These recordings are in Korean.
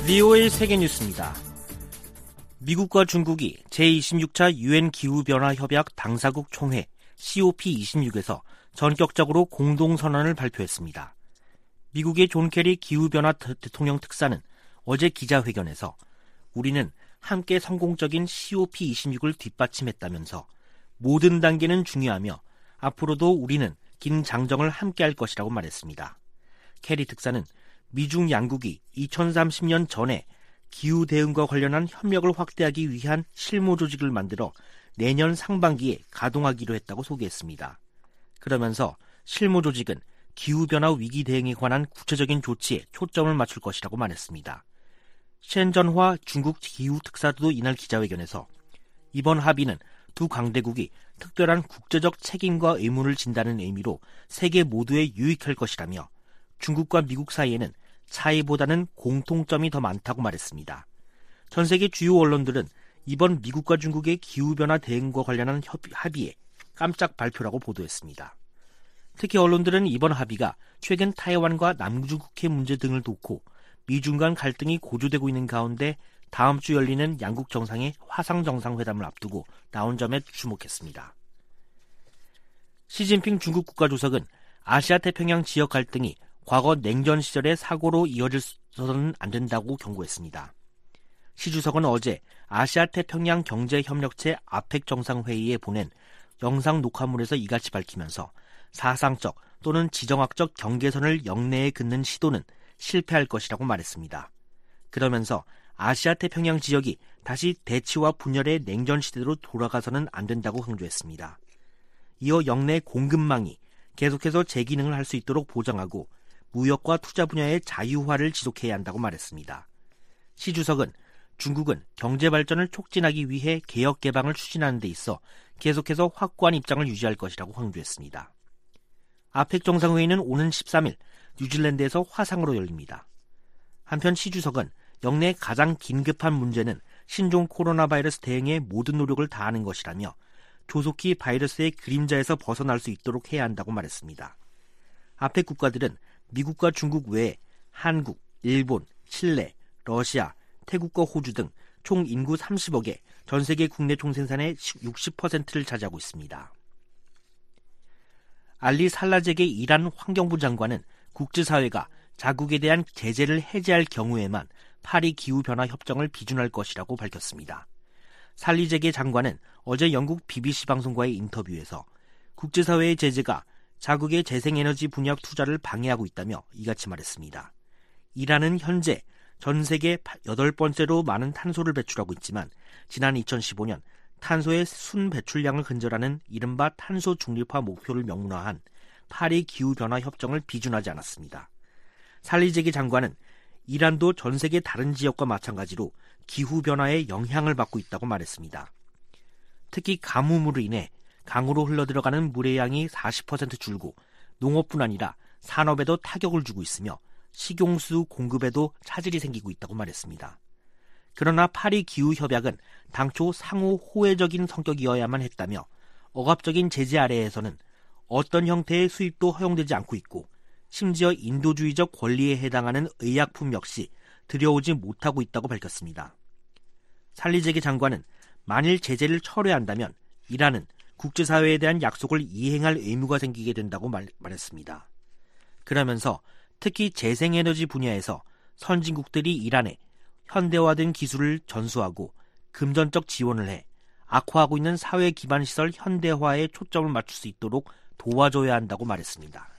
VOA 세계뉴스입니다. 미국과 중국이 제26차 유엔 기후변화협약 당사국 총회 COP26에서 전격적으로 공동선언을 발표했습니다. 미국의 존 케리 기후변화 대통령 특사는 어제 기자회견에서 우리는 함께 성공적인 COP26을 뒷받침했다면서 모든 단계는 중요하며 앞으로도 우리는 긴 장정을 함께할 것이라고 말했습니다. 케리 특사는 미중 양국이 2030년 전에 기후 대응과 관련한 협력을 확대하기 위한 실무 조직을 만들어 내년 상반기에 가동하기로 했다고 소개했습니다. 그러면서 실무 조직은 기후변화 위기 대응에 관한 구체적인 조치에 초점을 맞출 것이라고 말했습니다. 셴전화 중국 기후특사도 이날 기자회견에서 이번 합의는 두 강대국이 특별한 국제적 책임과 의무를 진다는 의미로 세계 모두에 유익할 것이라며 중국과 미국 사이에는 차이보다는 공통점이 더 많다고 말했습니다. 전 세계 주요 언론들은 이번 미국과 중국의 기후변화 대응과 관련한 합의에 깜짝 발표라고 보도했습니다. 특히 언론들은 이번 합의가 최근 타이완과 남중국해 문제 등을 놓고 미중 간 갈등이 고조되고 있는 가운데 다음 주 열리는 양국 정상의 화상 정상회담을 앞두고 나온 점에 주목했습니다. 시진핑 중국 국가주석은 아시아 태평양 지역 갈등이 과거 냉전 시절의 사고로 이어져서는 안 된다고 경고했습니다. 시 주석은 어제 아시아 태평양 경제협력체 아펙 정상회의에 보낸 영상 녹화물에서 이같이 밝히면서 사상적 또는 지정학적 경계선을 영내에 긋는 시도는 실패할 것이라고 말했습니다. 그러면서 아시아 태평양 지역이 다시 대치와 분열의 냉전 시대로 돌아가서는 안 된다고 강조했습니다. 이어 영내 공급망이 계속해서 제 기능을 할 수 있도록 보장하고 무역과 투자 분야의 자유화를 지속해야 한다고 말했습니다. 시 주석은 중국은 경제 발전을 촉진하기 위해 개혁 개방을 추진하는 데 있어 계속해서 확고한 입장을 유지할 것이라고 강조했습니다. 아펙 정상회의는 오는 13일 뉴질랜드에서 화상으로 열립니다. 한편 시 주석은 영내 가장 긴급한 문제는 신종 코로나 바이러스 대응에 모든 노력을 다하는 것이라며 조속히 바이러스의 그림자에서 벗어날 수 있도록 해야 한다고 말했습니다. 아펙 국가들은 미국과 중국 외에 한국, 일본, 칠레, 러시아, 태국과 호주 등 총 인구 30억의 전 세계 국내 총생산의 60%를 차지하고 있습니다. 알리 살라제게 이란 환경부 장관은 국제사회가 자국에 대한 제재를 해제할 경우에만 파리 기후변화 협정을 비준할 것이라고 밝혔습니다. 살리제게 장관은 어제 영국 BBC 방송과의 인터뷰에서 국제사회의 제재가 자국의 재생에너지 분야 투자를 방해하고 있다며 이같이 말했습니다. 이란은 현재 전 세계 8번째로 많은 탄소를 배출하고 있지만 지난 2015년 탄소의 순 배출량을 근절하는 이른바 탄소 중립화 목표를 명문화한 파리 기후변화 협정을 비준하지 않았습니다. 살리제기 장관은 이란도 전 세계 다른 지역과 마찬가지로 기후변화에 영향을 받고 있다고 말했습니다. 특히 가뭄으로 인해 강으로 흘러들어가는 물의 양이 40% 줄고 농업뿐 아니라 산업에도 타격을 주고 있으며 식용수 공급에도 차질이 생기고 있다고 말했습니다. 그러나 파리 기후협약은 당초 상호 호혜적인 성격이어야만 했다며 억압적인 제재 아래에서는 어떤 형태의 수입도 허용되지 않고 있고 심지어 인도주의적 권리에 해당하는 의약품 역시 들여오지 못하고 있다고 밝혔습니다. 살리제기 장관은 만일 제재를 철회한다면 이란은 국제사회에 대한 약속을 이행할 의무가 생기게 된다고 말했습니다. 그러면서 특히 재생에너지 분야에서 선진국들이 이란에 현대화된 기술을 전수하고 금전적 지원을 해 악화하고 있는 사회 기반 시설 현대화에 초점을 맞출 수 있도록 도와줘야 한다고 말했습니다.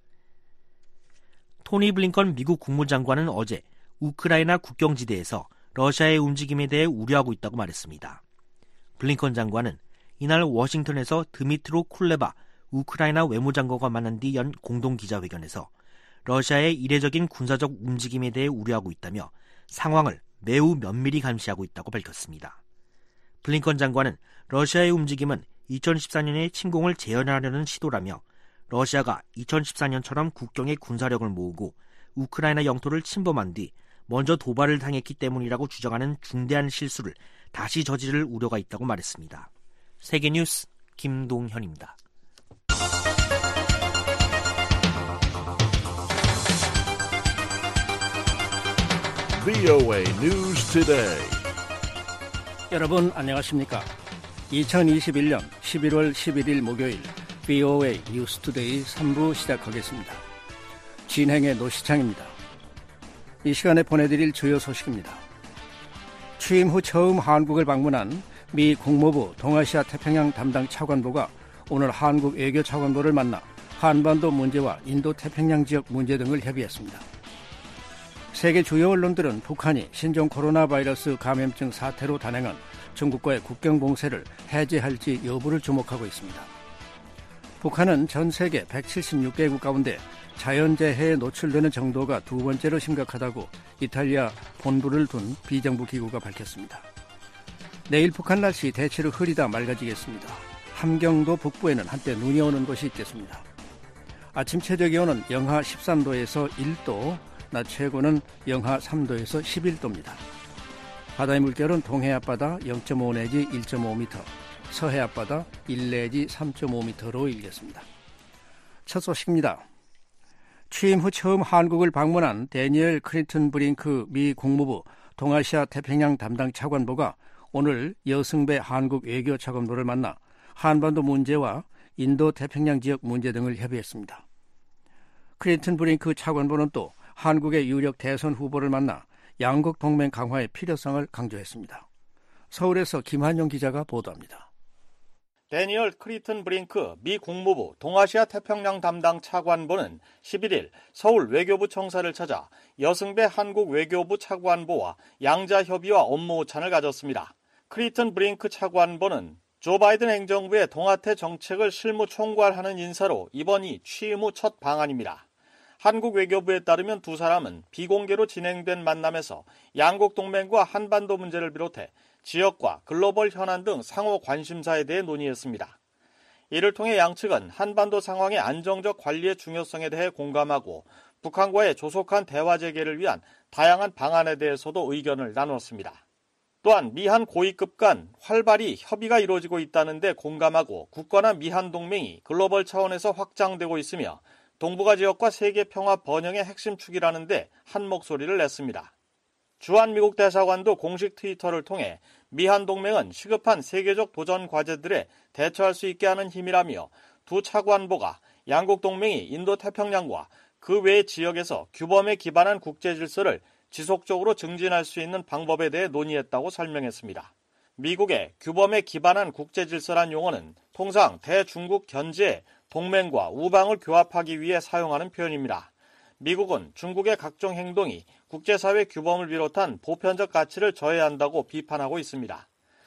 토니 블링컨 미국 국무장관은 어제 우크라이나 국경지대에서 러시아의 움직임에 대해 우려하고 있다고 말했습니다. 블링컨 장관은 이날 워싱턴에서 드미트로 쿨레바 우크라이나 외무장관과 만난 뒤 연 공동기자회견에서 러시아의 이례적인 군사적 움직임에 대해 우려하고 있다며 상황을 매우 면밀히 감시하고 있다고 밝혔습니다. 블링컨 장관은 러시아의 움직임은 2014년의 침공을 재현하려는 시도라며 러시아가 2014년처럼 국경에 군사력을 모으고 우크라이나 영토를 침범한 뒤 먼저 도발을 당했기 때문이라고 주장하는 중대한 실수를 다시 저지를 우려가 있다고 말했습니다. 세계뉴스 김동현입니다. VOA News Today. 여러분 안녕하십니까? 2021년 11월 11일 목요일 VOA News Today 3부 시작하겠습니다. 진행의 노시창입니다. 이 시간에 보내드릴 주요 소식입니다. 취임 후 처음 한국을 방문한 미 국무부 동아시아 태평양 담당 차관보가 오늘 한국 외교 차관보를 만나 한반도 문제와 인도 태평양 지역 문제 등을 협의했습니다. 세계 주요 언론들은 북한이 신종 코로나 바이러스 감염증 사태로 단행한 중국과의 국경 봉쇄를 해제할지 여부를 주목하고 있습니다. 북한은 전 세계 176개국 가운데 자연재해에 노출되는 정도가 두 번째로 심각하다고 이탈리아 본부를 둔 비정부 기구가 밝혔습니다. 내일 북한 날씨 대체로 흐리다 맑아지겠습니다. 함경도 북부에는 한때 눈이 오는 곳이 있겠습니다. 아침 최저 기온은 영하 13도에서 1도, 낮 최고는 영하 3도에서 11도입니다. 바다의 물결은 동해 앞바다 0.5 내지 1.5m, 서해 앞바다 1 내지 3.5m로 일겠습니다. 첫 소식입니다. 취임 후 처음 한국을 방문한 데니얼 클린턴 브링크 미 국무부 동아시아 태평양 담당 차관보가 오늘 여승배 한국 외교 차관보를 만나 한반도 문제와 인도 태평양 지역 문제 등을 협의했습니다. 클린턴 브링크 차관보는 또 한국의 유력 대선 후보를 만나 양국 동맹 강화의 필요성을 강조했습니다. 서울에서 김한용 기자가 보도합니다. 데니얼 클린턴 브링크 미 국무부 동아시아 태평양 담당 차관보는 11일 서울 외교부 청사를 찾아 여승배 한국 외교부 차관보와 양자 협의와 업무 오찬을 가졌습니다. 클린턴 브링크 차관보는 조 바이든 행정부의 동아태 정책을 실무 총괄하는 인사로 이번이 취임 후 첫 방한입니다. 한국 외교부에 따르면 두 사람은 비공개로 진행된 만남에서 양국 동맹과 한반도 문제를 비롯해 지역과 글로벌 현안 등 상호 관심사에 대해 논의했습니다. 이를 통해 양측은 한반도 상황의 안정적 관리의 중요성에 대해 공감하고 북한과의 조속한 대화 재개를 위한 다양한 방안에 대해서도 의견을 나눴습니다. 또한 미한 고위급 간 활발히 협의가 이루어지고 있다는 데 공감하고 굳건한 미한 동맹이 글로벌 차원에서 확장되고 있으며 동북아 지역과 세계 평화 번영의 핵심 축이라는 데 한 목소리를 냈습니다. 주한 미국 대사관도 공식 트위터를 통해 미한 동맹은 시급한 세계적 도전 과제들에 대처할 수 있게 하는 힘이라며 두 차관보가 양국 동맹이 인도 태평양과 그 외 지역에서 규범에 기반한 국제 질서를 지속적으로 증진할 수 있는 방법에 대해 논의했다고 설명했습니다. 미국의 규범에 기반한 국제 질서란 용어는 통상 대중국 견제에 동맹과 우방을 교합하기 위해 사용하는 표현입니다. 미국은 중국의 각종 행동이 국제사회 규범을 비롯한 보편적 가치를 저해한다고 비판하고 있습니다.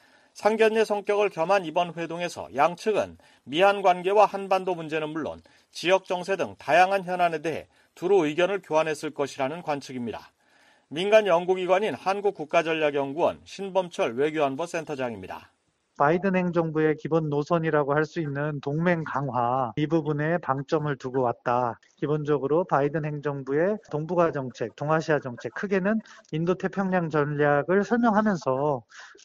상견례 성격을 겸한 이번 회동에서 양측은 미한 관계와 한반도 문제는 물론 지역 정세 등 다양한 현안에 대해 두루 의견을 교환했을 것이라는 관측입니다. 민간 연구기관인 한국국가전략연구원 신범철 외교안보 센터장입니다. 바이든 행정부의 기본 노선이라고 할 수 있는 동맹 강화, 이 부분에 방점을 두고 왔다. 기본적으로 바이든 행정부의 동북아 정책, 동아시아 정책, 크게는 인도태평양 전략을 설명하면서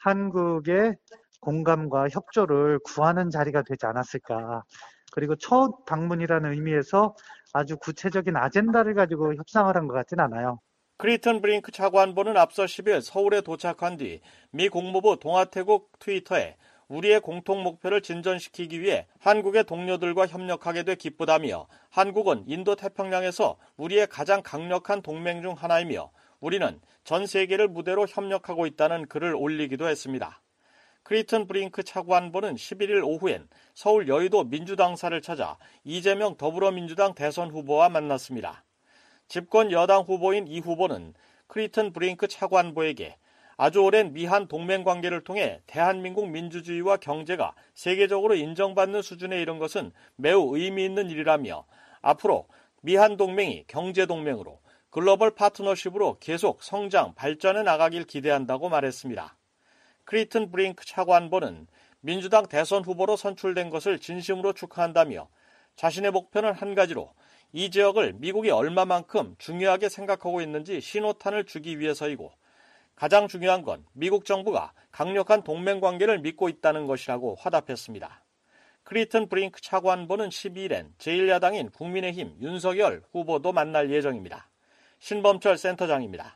한국의 공감과 협조를 구하는 자리가 되지 않았을까. 그리고 첫 방문이라는 의미에서 아주 구체적인 아젠다를 가지고 협상을 한 것 같진 않아요. 클린턴 브링크 차관보는 앞서 10일 서울에 도착한 뒤 미 국무부 동아태국 트위터에 우리의 공통 목표를 진전시키기 위해 한국의 동료들과 협력하게 돼 기쁘다며 한국은 인도 태평양에서 우리의 가장 강력한 동맹 중 하나이며 우리는 전 세계를 무대로 협력하고 있다는 글을 올리기도 했습니다. 클린턴 브링크 차관보는 11일 오후엔 서울 여의도 민주당사를 찾아 이재명 더불어민주당 대선 후보와 만났습니다. 집권 여당 후보인 이 후보는 클린턴 브링크 차관보에게 아주 오랜 미한 동맹 관계를 통해 대한민국 민주주의와 경제가 세계적으로 인정받는 수준에 이른 것은 매우 의미 있는 일이라며 앞으로 미한 동맹이 경제 동맹으로 글로벌 파트너십으로 계속 성장, 발전해 나가길 기대한다고 말했습니다. 클린턴 브링크 차관보는 민주당 대선 후보로 선출된 것을 진심으로 축하한다며 자신의 목표는 한 가지로 이 지역을 미국이 얼마만큼 중요하게 생각하고 있는지 신호탄을 주기 위해서이고 가장 중요한 건 미국 정부가 강력한 동맹 관계를 믿고 있다는 것이라고 화답했습니다. 클린턴 브링크 차관보는 12일엔 제1야당인 국민의힘 윤석열 후보도 만날 예정입니다. 신범철 센터장입니다.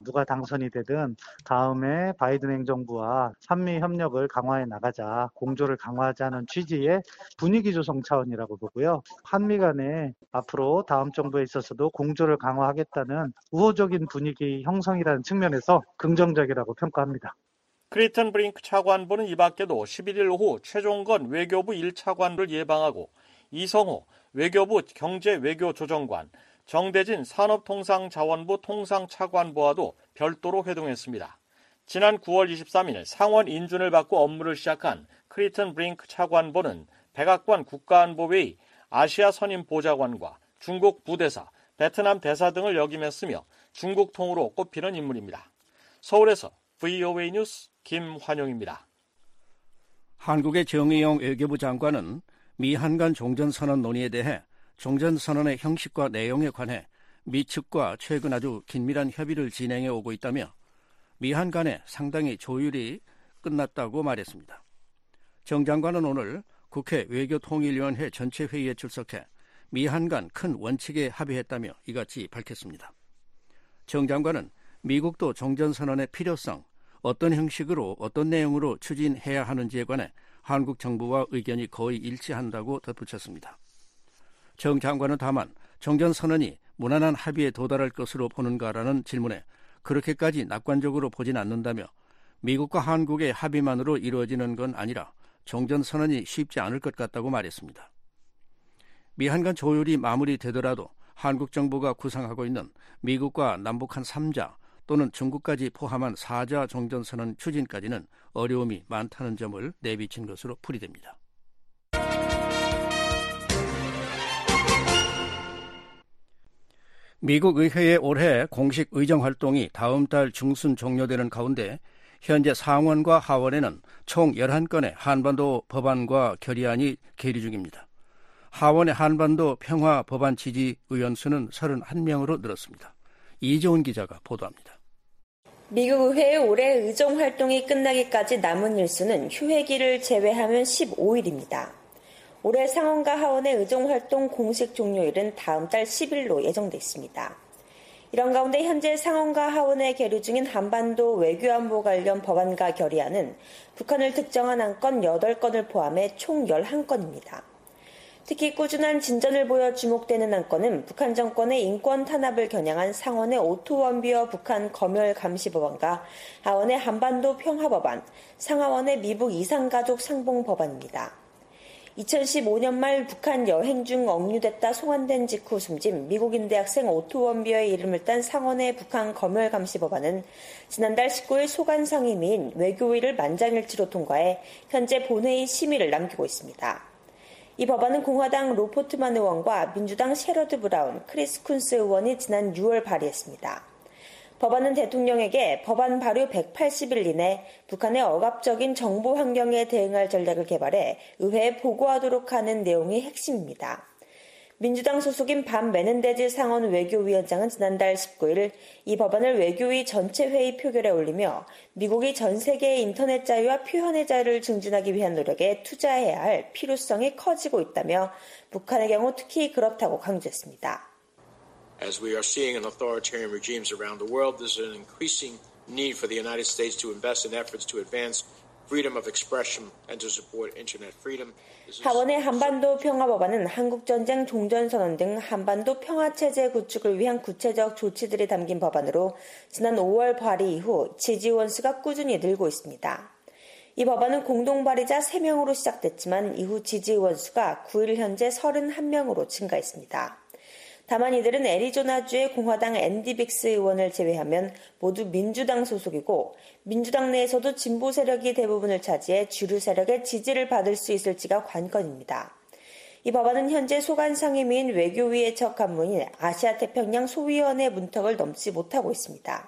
누가 당선이 되든 다음에 바이든 행정부와 한미 협력을 강화해 나가자, 공조를 강화하자는 취지의 분위기 조성 차원이라고 보고요. 한미 간에 앞으로 다음 정부에 있어서도 공조를 강화하겠다는 우호적인 분위기 형성이라는 측면에서 긍정적이라고 평가합니다. 크리튼 브링크 차관보는 이 밖에도 11일 오후 최종건 외교부 1차관을 예방하고 이성호 외교부 경제외교조정관, 정대진 산업통상자원부 통상차관보와도 별도로 회동했습니다. 지난 9월 23일 상원 인준을 받고 업무를 시작한 크리튼 브링크 차관보는 백악관 국가안보회의 아시아 선임 보좌관과 중국 부대사, 베트남 대사 등을 역임했으며 중국 통으로 꼽히는 인물입니다. 서울에서 VOA 뉴스 김환용입니다. 한국의 정의용 외교부 장관은 미한 간 종전선언 논의에 대해 종전선언의 형식과 내용에 관해 미 측과 최근 아주 긴밀한 협의를 진행해 오고 있다며 미한 간에 상당히 조율이 끝났다고 말했습니다. 정 장관은 오늘 국회 외교통일위원회 전체 회의에 출석해 미한 간 큰 원칙에 합의했다며 이같이 밝혔습니다. 정 장관은 미국도 종전선언의 필요성, 어떤 형식으로 어떤 내용으로 추진해야 하는지에 관해 한국 정부와 의견이 거의 일치한다고 덧붙였습니다. 정 장관은 다만 종전선언이 무난한 합의에 도달할 것으로 보는가라는 질문에 그렇게까지 낙관적으로 보진 않는다며 미국과 한국의 합의만으로 이루어지는 건 아니라 종전선언이 쉽지 않을 것 같다고 말했습니다. 미한 간 조율이 마무리되더라도 한국 정부가 구상하고 있는 미국과 남북한 3자 또는 중국까지 포함한 4자 종전선언 추진까지는 어려움이 많다는 점을 내비친 것으로 풀이됩니다. 미국 의회의 올해 공식 의정활동이 다음 달 중순 종료되는 가운데 현재 상원과 하원에는 총 11건의 한반도 법안과 결의안이 계류 중입니다. 하원의 한반도 평화 법안 지지 의원 수는 31명으로 늘었습니다. 이재훈 기자가 보도합니다. 미국 의회의 올해 의정 활동이 끝나기까지 남은 일수는 휴회기를 제외하면 15일입니다. 올해 상원과 하원의 의정 활동 공식 종료일은 다음 달 10일로 예정돼 있습니다. 이런 가운데 현재 상원과 하원에 계류 중인 한반도 외교안보 관련 법안과 결의안은 북한을 특정한 안건 8건을 포함해 총 11건입니다. 특히 꾸준한 진전을 보여 주목되는 안건은 북한 정권의 인권 탄압을 겨냥한 상원의 오토원비어 북한 검열 감시 법안과 하원의 한반도 평화 법안, 상하원의 미북 이산가족 상봉 법안입니다. 2015년 말 북한 여행 중 억류됐다 송환된 직후 숨진 미국인 대학생 오토원비어의 이름을 딴 상원의 북한 검열 감시 법안은 지난달 19일 소관 상임위인 외교위를 만장일치로 통과해 현재 본회의 심의를 남기고 있습니다. 이 법안은 공화당 로포트만 의원과 민주당 셰러드 브라운, 크리스 쿤스 의원이 지난 6월 발의했습니다. 법안은 대통령에게 법안 발의 180일 이내 북한의 억압적인 정보 환경에 대응할 전략을 개발해 의회에 보고하도록 하는 내용이 핵심입니다. 민주당 소속인 반 메넨데즈 상원 외교위원장은 지난달 19일 이 법안을 외교위 전체 회의 표결에 올리며 미국이 전 세계의 인터넷 자유와 표현의 자유를 증진하기 위한 노력에 투자해야 할 필요성이 커지고 있다며 북한의 경우 특히 그렇다고 강조했습니다. As we are seeing in authoritarian regimes around the world, there's an increasing need for the United States to invest in efforts to advance freedom of expression and to support internet freedom. 하원의 한반도 평화 법안은 한국전쟁 종전선언 등 한반도 평화체제 구축을 위한 구체적 조치들이 담긴 법안으로 지난 5월 발의 이후 지지 의원 수가 꾸준히 늘고 있습니다. 이 법안은 공동 발의자 3명으로 시작됐지만 이후 지지 의원 수가 9일 현재 31명으로 증가했습니다. 다만 이들은 애리조나주의 공화당 앤디 빅스 의원을 제외하면 모두 민주당 소속이고 민주당 내에서도 진보 세력이 대부분을 차지해 주류 세력의 지지를 받을 수 있을지가 관건입니다. 이 법안은 현재 소관 상임위인 외교위의 첫 간부인 아시아태평양 소위원회 문턱을 넘지 못하고 있습니다.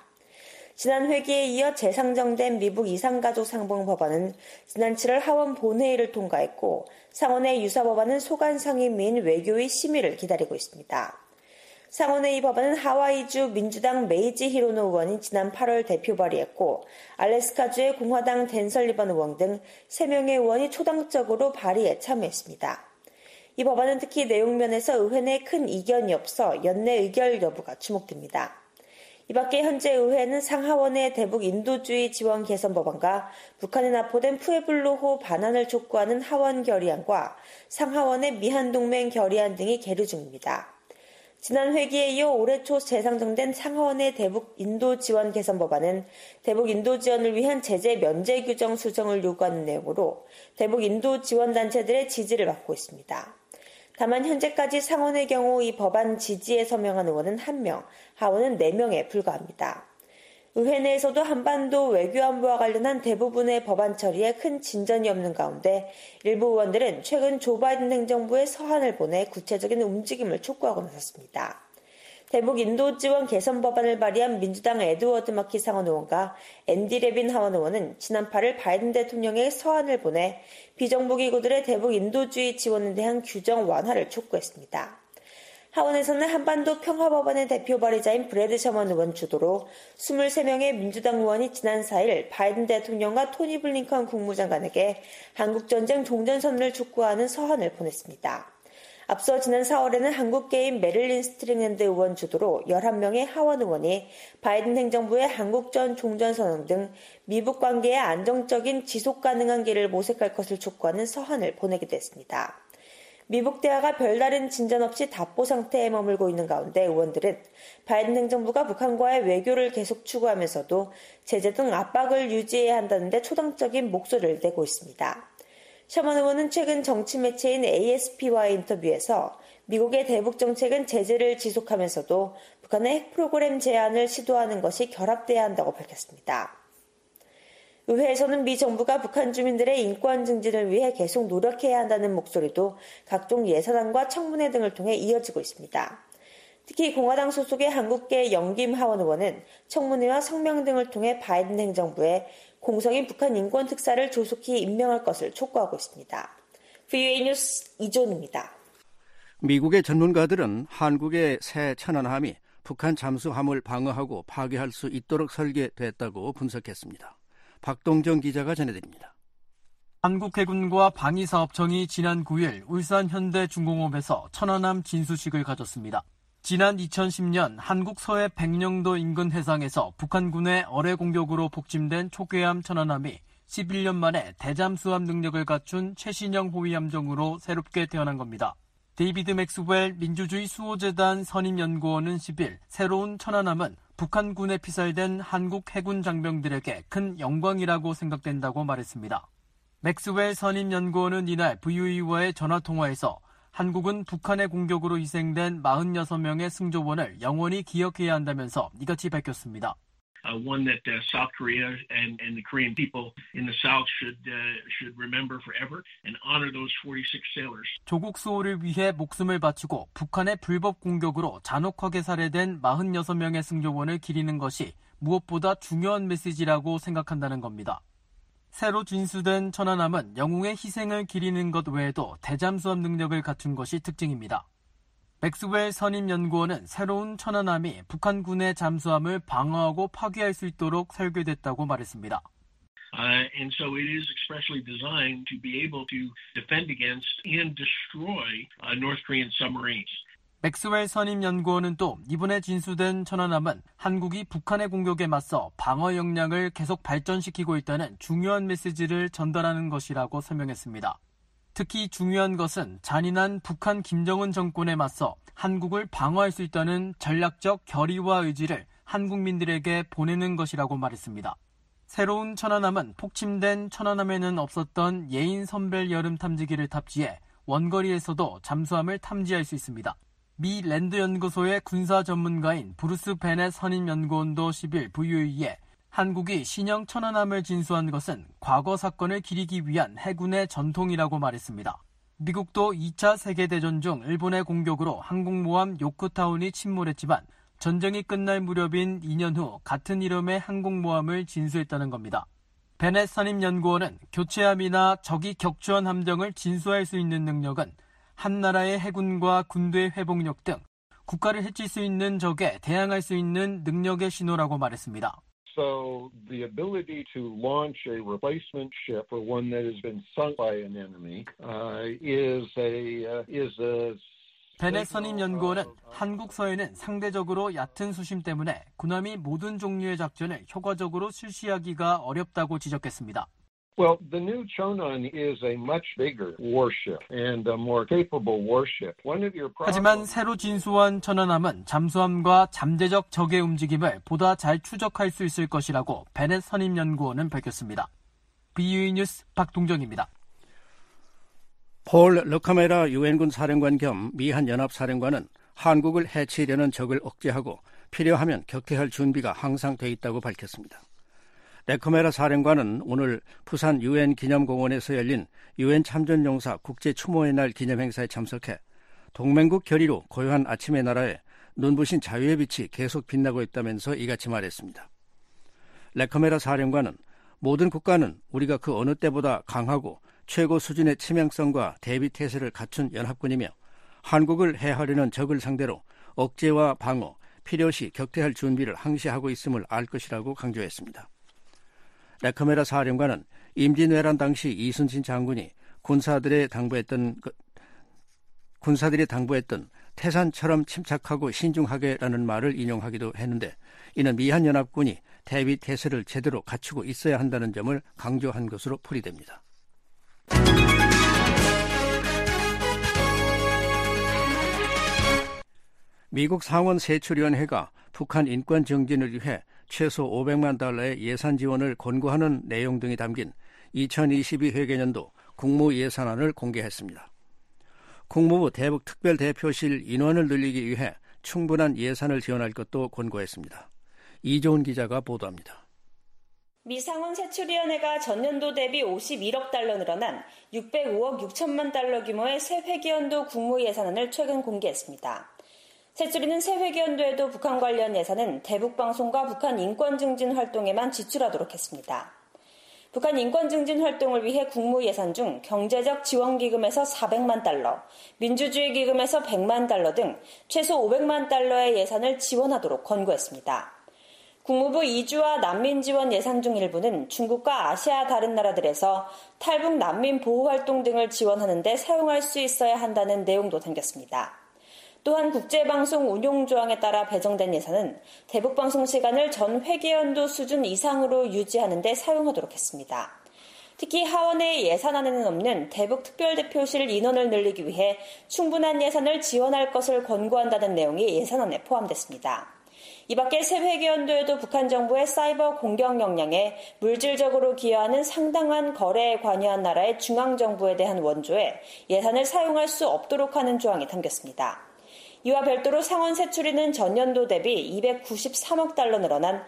지난 회기에 이어 재상정된 미북 이산가족 상봉 법안은 지난 7월 하원 본회의를 통과했고 상원의 유사 법안은 소관 상임위인 외교위 심의를 기다리고 있습니다. 상원의 이 법안은 하와이주 민주당 메이지 히로노 의원이 지난 8월 대표 발의했고 알래스카주의 공화당 댄 설리번 의원 등 3명의 의원이 초당적으로 발의에 참여했습니다. 이 법안은 특히 내용 면에서 의회 내 큰 이견이 없어 연내 의결 여부가 주목됩니다. 이 밖에 현재 의회는 상하원의 대북 인도주의 지원 개선 법안과 북한에 납포된 푸에블로호 반환을 촉구하는 하원 결의안과 상하원의 미한동맹 결의안 등이 계류 중입니다. 지난 회기에 이어 올해 초 재상정된 상하원의 대북 인도 지원 개선 법안은 대북 인도 지원을 위한 제재 면제 규정 수정을 요구하는 내용으로 대북 인도 지원 단체들의 지지를 받고 있습니다. 다만 현재까지 상원의 경우 이 법안 지지에 서명한 의원은 1명, 하원은 4명에 불과합니다. 의회 내에서도 한반도 외교안보와 관련한 대부분의 법안 처리에 큰 진전이 없는 가운데 일부 의원들은 최근 조 바이든 행정부에 서한을 보내 구체적인 움직임을 촉구하고 나섰습니다. 대북 인도 지원 개선 법안을 발의한 민주당 에드워드 마키 상원 의원과 앤디 레빈 하원 의원은 지난 8일 바이든 대통령에게 서한을 보내 비정부 기구들의 대북 인도주의 지원에 대한 규정 완화를 촉구했습니다. 하원에서는 한반도 평화법안의 대표 발의자인 브래드 셔먼 의원 주도로 23명의 민주당 의원이 지난 4일 바이든 대통령과 토니 블링컨 국무장관에게 한국전쟁 종전선언을 촉구하는 서한을 보냈습니다. 앞서 지난 4월에는 한국계인 메릴린 스트링랜드 의원 주도로 11명의 하원 의원이 바이든 행정부의 한국전 종전선언 등 미북 관계의 안정적인 지속 가능한 길을 모색할 것을 촉구하는 서한을 보내기도 했습니다. 미북 대화가 별다른 진전 없이 답보 상태에 머물고 있는 가운데 의원들은 바이든 행정부가 북한과의 외교를 계속 추구하면서도 제재 등 압박을 유지해야 한다는 데 초당적인 목소리를 내고 있습니다. 셔먼 의원은 최근 정치 매체인 ASP와의 인터뷰에서 미국의 대북 정책은 제재를 지속하면서도 북한의 핵 프로그램 제한을 시도하는 것이 결합돼야 한다고 밝혔습니다. 의회에서는 미 정부가 북한 주민들의 인권 증진을 위해 계속 노력해야 한다는 목소리도 각종 예산안과 청문회 등을 통해 이어지고 있습니다. 특히 공화당 소속의 한국계 영김 하원 의원은 청문회와 성명 등을 통해 바이든 행정부에 공석인 북한 인권 특사를 조속히 임명할 것을 촉구하고 있습니다. VOA 뉴스 이존입니다. 미국의 전문가들은 한국의 새 천안함이 북한 잠수함을 방어하고 파괴할 수 있도록 설계됐다고 분석했습니다. 박동정 기자가 전해드립니다. 한국해군과 방위사업청이 지난 9일 울산 현대중공업에서 천안함 진수식을 가졌습니다. 지난 2010년 한국 서해 백령도 인근 해상에서 북한군의 어뢰 공격으로 북침된 초계함 천안함이 11년 만에 대잠수함 능력을 갖춘 최신형 호위함정으로 새롭게 태어난 겁니다. 데이비드 맥스웰 민주주의 수호재단 선임연구원은 10일 새로운 천안함은 북한군에 피살된 한국 해군 장병들에게 큰 영광이라고 생각된다고 말했습니다. 맥스웰 선임연구원은 이날 VOA와의 전화통화에서 한국은 북한의 공격으로 희생된 46명의 승조원을 영원히 기억해야 한다면서 이같이 밝혔습니다. One that South Korea and the Korean people in the South should remember forever and honor those 46 sailors. 조국 수호를 위해 목숨을 바치고 북한의 불법 공격으로 잔혹하게 살해된 46명의 승조원을 기리는 것이 무엇보다 중요한 메시지라고 생각한다는 겁니다. 새로 진수된 천안함은 영웅의 희생을 기리는 것 외에도 대잠수함 능력을 갖춘 것이 특징입니다. 맥스웰 선임연구원은 새로운 천안함이 북한군의 잠수함을 방어하고 파괴할 수 있도록 설계됐다고 말했습니다. And so it is expressly designed to be able to defend against and destroy North Korean submarines. 맥스웰 선임연구원은 또 이번에 진수된 천안함은 한국이 북한의 공격에 맞서 방어 역량을 계속 발전시키고 있다는 중요한 메시지를 전달하는 것이라고 설명했습니다. 특히 중요한 것은 잔인한 북한 김정은 정권에 맞서 한국을 방어할 수 있다는 전략적 결의와 의지를 한국민들에게 보내는 것이라고 말했습니다. 새로운 천안함은 폭침된 천안함에는 없었던 예인 선벨 여름 탐지기를 탑재해 원거리에서도 잠수함을 탐지할 수 있습니다. 미 랜드연구소의 군사 전문가인 브루스 베넷 선임연구원도 10일 VOA에 한국이 신형 천안함을 진수한 것은 과거 사건을 기리기 위한 해군의 전통이라고 말했습니다. 미국도 2차 세계대전 중 일본의 공격으로 항공모함 요크타운이 침몰했지만 전쟁이 끝날 무렵인 2년 후 같은 이름의 항공모함을 진수했다는 겁니다. 베넷 선임연구원은 교체함이나 적이 격추한 함정을 진수할 수 있는 능력은 한 나라의 해군과 군대 회복력 등 국가를 해칠 수 있는 적에 대항할 수 있는 능력의 신호라고 말했습니다. So the ability to launch a replacement ship or one that has been sunk by an enemy is a 베넷 선임연구원은 한국 서해는 상대적으로 얕은 수심 때문에 군함이 모든 종류의 작전을 효과적으로 실시하기가 어렵다고 지적했습니다. Well, the new Cheonan is a much bigger warship and a more capable warship. One of your 하지만 새로 진수한 천안함은 잠수함과 잠재적 적의 움직임을 보다 잘 추적할 수 있을 것이라고 베넷 선임연구원은 밝혔습니다. BOE 뉴스 박동정입니다. 폴 르카메라 유엔군 사령관 겸 미한 연합사령관은 한국을 해치려는 적을 억제하고 필요하면 격퇴할 준비가 항상 돼 있다고 밝혔습니다. 르카메라 사령관은 오늘 부산 유엔 기념공원에서 열린 유엔 참전용사 국제추모의 날 기념행사에 참석해 동맹국 결의로 고요한 아침의 나라에 눈부신 자유의 빛이 계속 빛나고 있다면서 이같이 말했습니다. 르카메라 사령관은 모든 국가는 우리가 그 어느 때보다 강하고 최고 수준의 치명성과 대비태세를 갖춘 연합군이며 한국을 해하려는 적을 상대로 억제와 방어, 필요시 격퇴할 준비를 항시하고 있음을 알 것이라고 강조했습니다. 르카메라 사령관은 임진왜란 당시 이순신 장군이 군사들이 당부했던 태산처럼 침착하고 신중하게라는 말을 인용하기도 했는데 이는 미한연합군이 대비태세를 제대로 갖추고 있어야 한다는 점을 강조한 것으로 풀이됩니다. 미국 상원 세출위원회가 북한 인권 정진을 위해 최소 500만 달러의 예산 지원을 권고하는 내용 등이 담긴 2022 회계년도 국무예산안을 공개했습니다. 국무부 대북특별대표실 인원을 늘리기 위해 충분한 예산을 지원할 것도 권고했습니다. 이조은 기자가 보도합니다. 미 상원 세출위원회가 전년도 대비 51억 달러 늘어난 605억 6천만 달러 규모의 새 회계연도 국무예산안을 최근 공개했습니다. 세출위는 새 회계연도에도 북한 관련 예산은 대북방송과 북한 인권증진 활동에만 지출하도록 했습니다. 북한 인권증진 활동을 위해 국무예산 중 경제적 지원기금에서 400만 달러, 민주주의기금에서 100만 달러 등 최소 500만 달러의 예산을 지원하도록 권고했습니다. 국무부 이주와 난민 지원 예산 중 일부는 중국과 아시아 다른 나라들에서 탈북 난민 보호활동 등을 지원하는 데 사용할 수 있어야 한다는 내용도 담겼습니다. 또한 국제방송 운용조항에 따라 배정된 예산은 대북방송 시간을 전 회계연도 수준 이상으로 유지하는 데 사용하도록 했습니다. 특히 하원의 예산안에는 없는 대북특별대표실 인원을 늘리기 위해 충분한 예산을 지원할 것을 권고한다는 내용이 예산안에 포함됐습니다. 이 밖에 새 회계연도에도 북한 정부의 사이버 공격 역량에 물질적으로 기여하는 상당한 거래에 관여한 나라의 중앙정부에 대한 원조에 예산을 사용할 수 없도록 하는 조항이 담겼습니다. 이와 별도로 상원 세출위는 전년도 대비 293억 달러 늘어난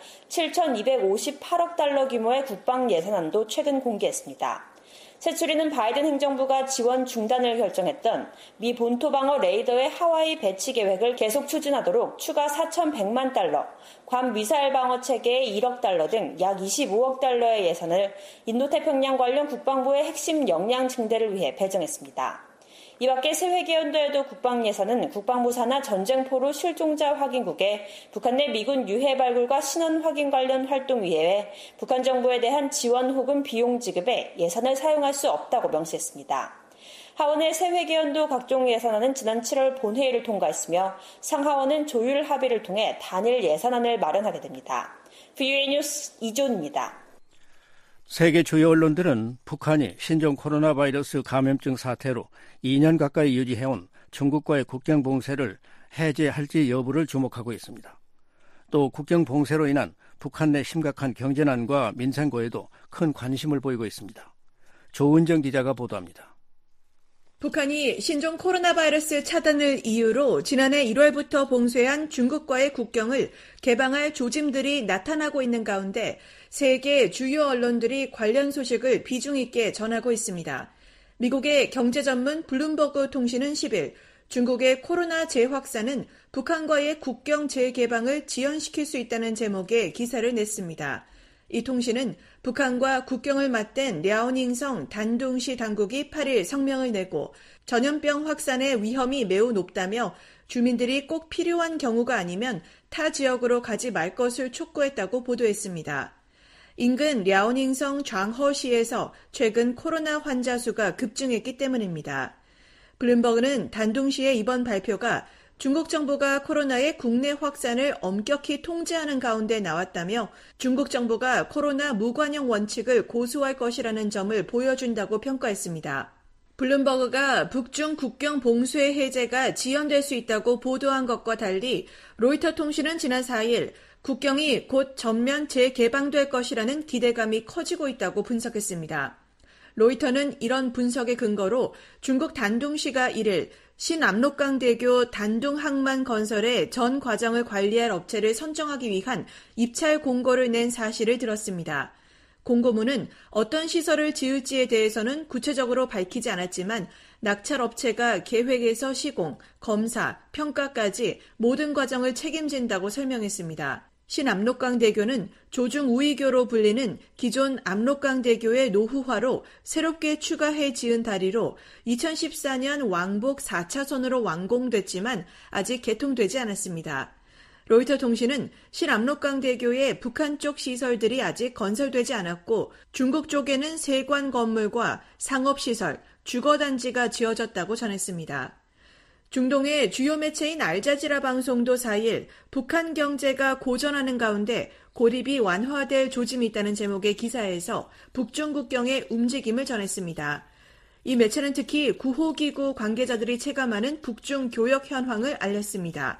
7,258억 달러 규모의 국방 예산안도 최근 공개했습니다. 세출위는 바이든 행정부가 지원 중단을 결정했던 미 본토 방어 레이더의 하와이 배치 계획을 계속 추진하도록 추가 4,100만 달러, 괌 미사일 방어 체계의 1억 달러 등 약 25억 달러의 예산을 인도태평양 관련 국방부의 핵심 역량 증대를 위해 배정했습니다. 이 밖에 새 회계연도에도 국방 예산은 국방부 산하 전쟁포로 실종자 확인국에 북한 내 미군 유해 발굴과 신원 확인 관련 활동 이외에 북한 정부에 대한 지원 혹은 비용 지급에 예산을 사용할 수 없다고 명시했습니다. 하원의 새 회계연도 각종 예산안은 지난 7월 본회의를 통과했으며 상하원은 조율 합의를 통해 단일 예산안을 마련하게 됩니다. BOE 뉴스 이조은입니다. 세계 주요 언론들은 북한이 신종 코로나 바이러스 감염증 사태로 2년 가까이 유지해온 중국과의 국경 봉쇄를 해제할지 여부를 주목하고 있습니다. 또 국경 봉쇄로 인한 북한 내 심각한 경제난과 민생고에도 큰 관심을 보이고 있습니다. 조은정 기자가 보도합니다. 북한이 신종 코로나 바이러스 차단을 이유로 지난해 1월부터 봉쇄한 중국과의 국경을 개방할 조짐들이 나타나고 있는 가운데 세계 주요 언론들이 관련 소식을 비중 있게 전하고 있습니다. 미국의 경제 전문 블룸버그 통신은 10일 중국의 코로나 재확산은 북한과의 국경 재개방을 지연시킬 수 있다는 제목의 기사를 냈습니다. 이 통신은 북한과 국경을 맞댄 랴오닝성 단둥시 당국이 8일 성명을 내고 전염병 확산의 위험이 매우 높다며 주민들이 꼭 필요한 경우가 아니면 타 지역으로 가지 말 것을 촉구했다고 보도했습니다. 인근 랴오닝성 장허시에서 최근 코로나 환자 수가 급증했기 때문입니다. 블룸버그는 단둥시의 이번 발표가 중국 정부가 코로나의 국내 확산을 엄격히 통제하는 가운데 나왔다며 중국 정부가 코로나 무관용 원칙을 고수할 것이라는 점을 보여준다고 평가했습니다. 블룸버그가 북중 국경 봉쇄 해제가 지연될 수 있다고 보도한 것과 달리 로이터 통신은 지난 4일 국경이 곧 전면 재개방될 것이라는 기대감이 커지고 있다고 분석했습니다. 로이터는 이런 분석의 근거로 중국 단둥시가 1일 신압록강대교 단둥항만 건설의 전 과정을 관리할 업체를 선정하기 위한 입찰 공고를 낸 사실을 들었습니다. 공고문은 어떤 시설을 지을지에 대해서는 구체적으로 밝히지 않았지만 낙찰 업체가 계획에서 시공, 검사, 평가까지 모든 과정을 책임진다고 설명했습니다. 신압록강대교는 조중우이교로 불리는 기존 압록강대교의 노후화로 새롭게 추가해 지은 다리로 2014년 왕복 4차선으로 완공됐지만 아직 개통되지 않았습니다. 로이터 통신은 신압록강대교의 북한 쪽 시설들이 아직 건설되지 않았고 중국 쪽에는 세관 건물과 상업시설, 주거단지가 지어졌다고 전했습니다. 중동의 주요 매체인 알자지라 방송도 4일 북한 경제가 고전하는 가운데 고립이 완화될 조짐이 있다는 제목의 기사에서 북중 국경의 움직임을 전했습니다. 이 매체는 특히 구호기구 관계자들이 체감하는 북중 교역 현황을 알렸습니다.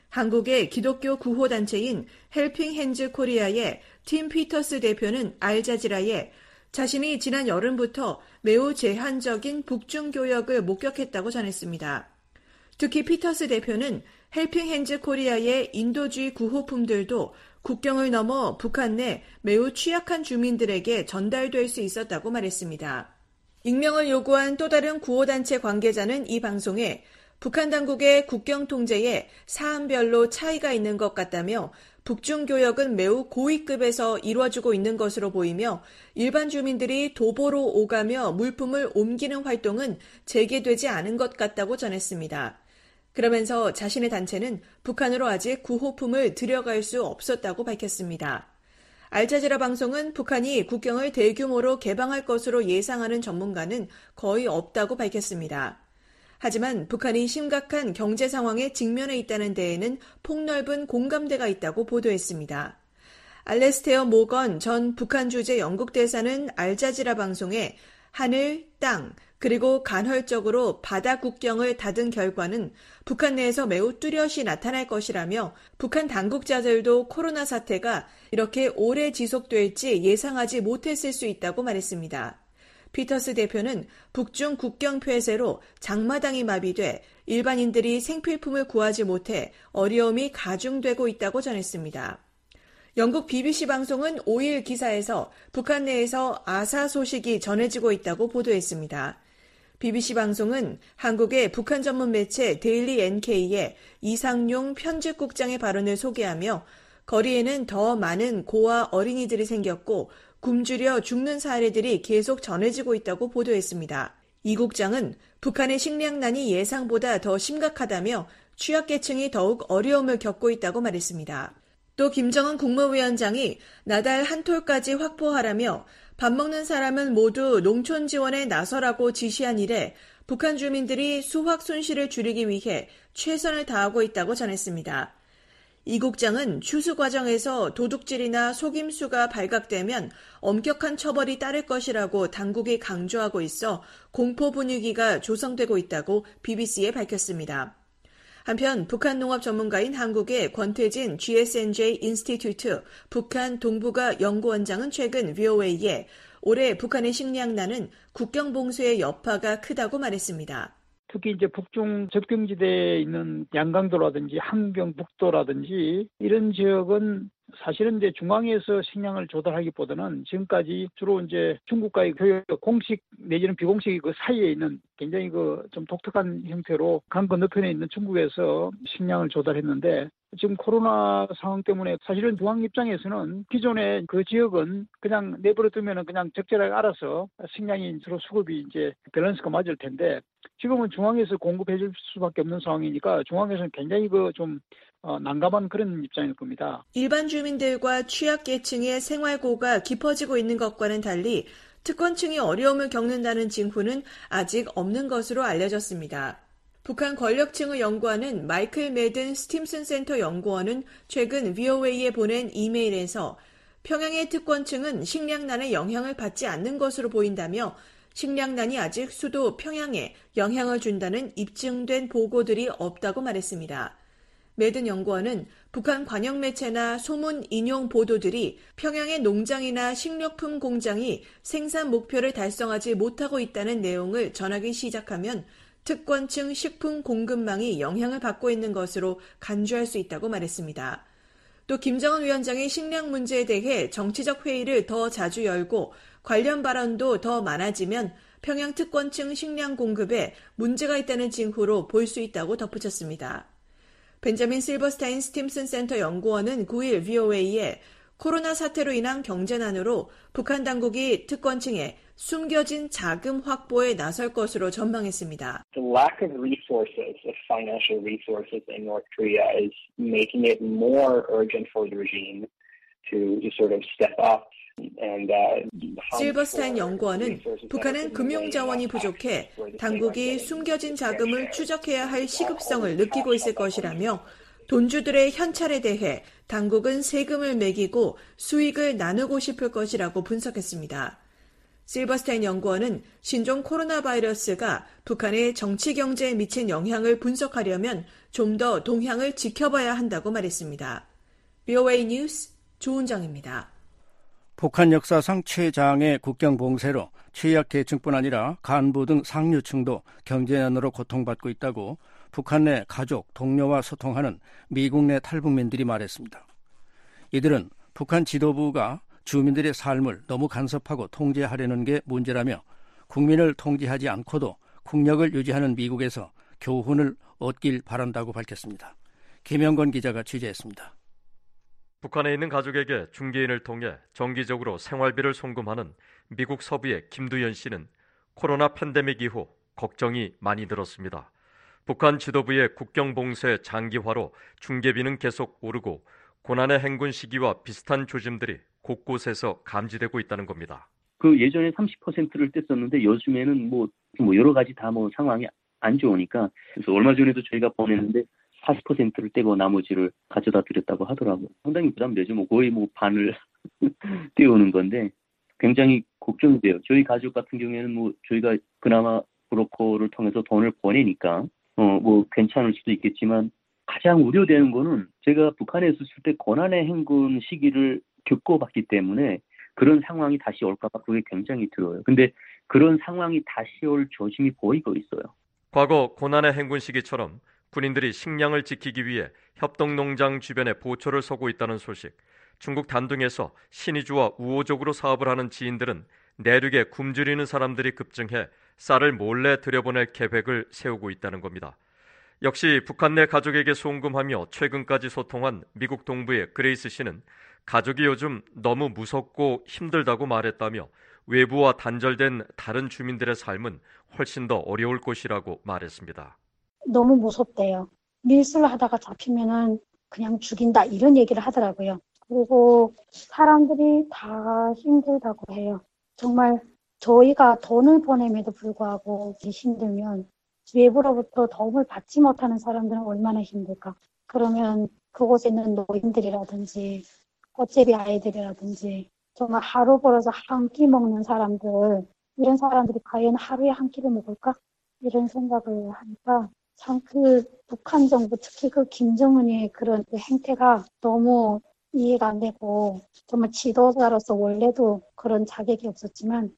한국의 기독교 구호단체인 헬핑 핸즈 코리아의 팀 피터스 대표는 알자지라에 자신이 지난 여름부터 매우 제한적인 북중 교역을 목격했다고 전했습니다. 특히 피터스 대표는 헬핑 핸즈 코리아의 인도주의 구호품들도 국경을 넘어 북한 내 매우 취약한 주민들에게 전달될 수 있었다고 말했습니다. 익명을 요구한 또 다른 구호단체 관계자는 이 방송에 북한 당국의 국경 통제에 사안별로 차이가 있는 것 같다며 북중 교역은 매우 고위급에서 이루어지고 있는 것으로 보이며 일반 주민들이 도보로 오가며 물품을 옮기는 활동은 재개되지 않은 것 같다고 전했습니다. 그러면서 자신의 단체는 북한으로 아직 구호품을 들여갈 수 없었다고 밝혔습니다. 알자지라 방송은 북한이 국경을 대규모로 개방할 것으로 예상하는 전문가는 거의 없다고 밝혔습니다. 하지만 북한이 심각한 경제 상황에 직면해 있다는 데에는 폭넓은 공감대가 있다고 보도했습니다. 알레스테어 모건 전 북한 주재 영국 대사는 알자지라 방송에 하늘, 땅, 그리고 간헐적으로 바다 국경을 닫은 결과는 북한 내에서 매우 뚜렷이 나타날 것이라며 북한 당국자들도 코로나 사태가 이렇게 오래 지속될지 예상하지 못했을 수 있다고 말했습니다. 피터스 대표는 북중 국경 폐쇄로 장마당이 마비돼 일반인들이 생필품을 구하지 못해 어려움이 가중되고 있다고 전했습니다. 영국 BBC 방송은 5일 기사에서 북한 내에서 아사 소식이 전해지고 있다고 보도했습니다. BBC 방송은 한국의 북한 전문 매체 데일리 NK의 이상용 편집국장의 발언을 소개하며 거리에는 더 많은 고아 어린이들이 생겼고 굶주려 죽는 사례들이 계속 전해지고 있다고 보도했습니다. 이 국장은 북한의 식량난이 예상보다 더 심각하다며 취약계층이 더욱 어려움을 겪고 있다고 말했습니다. 또 김정은 국무위원장이 나달 한 톨까지 확보하라며 밥 먹는 사람은 모두 농촌 지원에 나서라고 지시한 이래 북한 주민들이 수확 손실을 줄이기 위해 최선을 다하고 있다고 전했습니다. 이 국장은 추수 과정에서 도둑질이나 속임수가 발각되면 엄격한 처벌이 따를 것이라고 당국이 강조하고 있어 공포 분위기가 조성되고 있다고 BBC에 밝혔습니다. 한편 북한 농업 전문가인 한국의 권태진 GSNJ 인스티튜트 북한 동북아 연구원장은 최근 VOA에 올해 북한의 식량난은 국경 봉쇄의 여파가 크다고 말했습니다. 특히 이제 북중 접경지대에 있는 양강도라든지 함경북도라든지 이런 지역은 사실은 이제 중앙에서 식량을 조달하기보다는 지금까지 주로 이제 중국과의 교역 공식 내지는 비공식 그 사이에 있는 굉장히 그 좀 독특한 형태로 강 건너편에 있는 중국에서 식량을 조달했는데 지금 코로나 상황 때문에 사실은 중앙 입장에서는 기존의 그 지역은 그냥 내버려 두면은 그냥 적절하게 알아서 식량이 서로 수급이 이제 밸런스가 맞을 텐데 지금은 중앙에서 공급해 줄 수밖에 없는 상황이니까 중앙에서는 굉장히 그 좀 난감한 그런 입장일 겁니다. 일반 주민들과 취약계층의 생활고가 깊어지고 있는 것과는 달리 특권층이 어려움을 겪는다는 징후는 아직 없는 것으로 알려졌습니다. 북한 권력층을 연구하는 마이클 매든 스팀슨 센터 연구원은 최근 VOA에 보낸 이메일에서 평양의 특권층은 식량난의 영향을 받지 않는 것으로 보인다며 식량난이 아직 수도 평양에 영향을 준다는 입증된 보고들이 없다고 말했습니다. 매든 연구원은 북한 관영 매체나 소문 인용 보도들이 평양의 농장이나 식료품 공장이 생산 목표를 달성하지 못하고 있다는 내용을 전하기 시작하면 특권층 식품 공급망이 영향을 받고 있는 것으로 간주할 수 있다고 말했습니다. 또 김정은 위원장이 식량 문제에 대해 정치적 회의를 더 자주 열고 관련 발언도 더 많아지면 평양 특권층 식량 공급에 문제가 있다는 징후로 볼 수 있다고 덧붙였습니다. 벤자민 실버스타인 스팀슨 센터 연구원은 9일 VOA에 코로나 사태로 인한 경제난으로 북한 당국이 특권층에 숨겨진 자금 확보에 나설 것으로 전망했습니다. The lack of resources, of financial resources in North Korea is making it more urgent for the regime to sort of step up. 실버스타인 연구원은 북한은 금융자원이 부족해 당국이 숨겨진 자금을 추적해야 할 시급성을 느끼고 있을 것이라며 돈주들의 현찰에 대해 당국은 세금을 매기고 수익을 나누고 싶을 것이라고 분석했습니다. 실버스타인 연구원은 신종 코로나 바이러스가 북한의 정치 경제에 미친 영향을 분석하려면 좀 더 동향을 지켜봐야 한다고 말했습니다. VOA 뉴스 조은정입니다. 북한 역사상 최장의 국경 봉쇄로 취약계층뿐 아니라 간부 등 상류층도 경제난으로 고통받고 있다고 북한 내 가족, 동료와 소통하는 미국 내 탈북민들이 말했습니다. 이들은 북한 지도부가 주민들의 삶을 너무 간섭하고 통제하려는 게 문제라며 국민을 통제하지 않고도 국력을 유지하는 미국에서 교훈을 얻길 바란다고 밝혔습니다. 김영건 기자가 취재했습니다. 북한에 있는 가족에게 중개인을 통해 정기적으로 생활비를 송금하는 미국 서부의 김두연 씨는 코로나 팬데믹 이후 걱정이 많이 들었습니다. 북한 지도부의 국경 봉쇄 장기화로 중개비는 계속 오르고 고난의 행군 시기와 비슷한 조짐들이 곳곳에서 감지되고 있다는 겁니다. 그 예전에 30%를 뗐었는데 요즘에는 뭐 여러 가지 다 상황이 안 좋으니까 그래서 얼마 전에도 저희가 보냈는데 40%를 떼고 나머지를 가져다 드렸다고 하더라고요. 상당히 부담되죠. 거의 반을 떼우는 건데 굉장히 걱정이 돼요. 저희 가족 같은 경우에는 저희가 그나마 브로커를 통해서 돈을 보내니까 괜찮을 수도 있겠지만 가장 우려되는 거는 제가 북한에 있었을 때 고난의 행군 시기를 겪어봤기 때문에 그런 상황이 다시 올까 봐 그게 굉장히 들어요. 근데 그런 상황이 다시 올 조짐이 보이고 있어요. 과거 고난의 행군 시기처럼 군인들이 식량을 지키기 위해 협동농장 주변에 보초를 서고 있다는 소식, 중국 단둥에서 신의주와 우호적으로 사업을 하는 지인들은 내륙에 굶주리는 사람들이 급증해 쌀을 몰래 들여보낼 계획을 세우고 있다는 겁니다. 역시 북한 내 가족에게 송금하며 최근까지 소통한 미국 동부의 그레이스 씨는 가족이 요즘 너무 무섭고 힘들다고 말했다며 외부와 단절된 다른 주민들의 삶은 훨씬 더 어려울 것이라고 말했습니다. 너무 무섭대요. 밀수를 하다가 잡히면은 그냥 죽인다 이런 얘기를 하더라고요. 그리고 사람들이 다 힘들다고 해요. 정말 저희가 돈을 보냄에도 불구하고 힘들면 외부로부터 도움을 받지 못하는 사람들은 얼마나 힘들까. 그러면 그곳에 있는 노인들이라든지 꽃제비 아이들이라든지 정말 하루 벌어서 한 끼 먹는 사람들, 이런 사람들이 과연 하루에 한 끼를 먹을까? 이런 생각을 하니까 참 북한 정부, 특히 김정은의 그런 행태가 너무 이해가 안 되고, 정말 지도자로서 원래도 그런 자격이 없었지만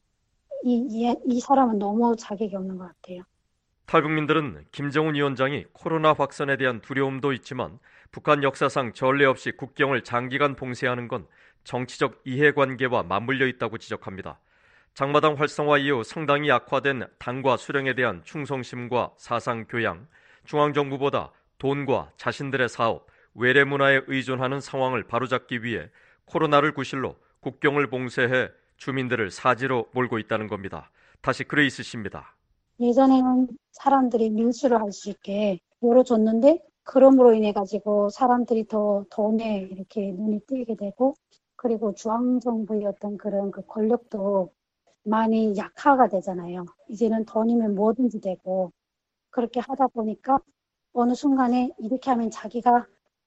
이 사람은 너무 자격이 없는 것 같아요. 탈북민들은 김정은 위원장이 코로나 확산에 대한 두려움도 있지만 북한 역사상 전례 없이 국경을 장기간 봉쇄하는 건 정치적 이해관계와 맞물려 있다고 지적합니다. 장마당 활성화 이후 상당히 악화된 당과 수령에 대한 충성심과 사상 교양, 중앙정부보다 돈과 자신들의 사업, 외래 문화에 의존하는 상황을 바로잡기 위해 코로나를 구실로 국경을 봉쇄해 주민들을 사지로 몰고 있다는 겁니다. 다시 그레이스 씨입니다. 예전에는 사람들이 밀수를 할 수 있게 열어줬는데 그럼으로 인해 가지고 사람들이 더 돈에 이렇게 눈이 띄게 되고, 그리고 중앙정부의 어떤 그런 권력도 많이 약화가 되잖아요. 이제는 돈이면 뭐든지 되고 그렇게 하다 보니까 어느 순간에 이렇게 하면 자기가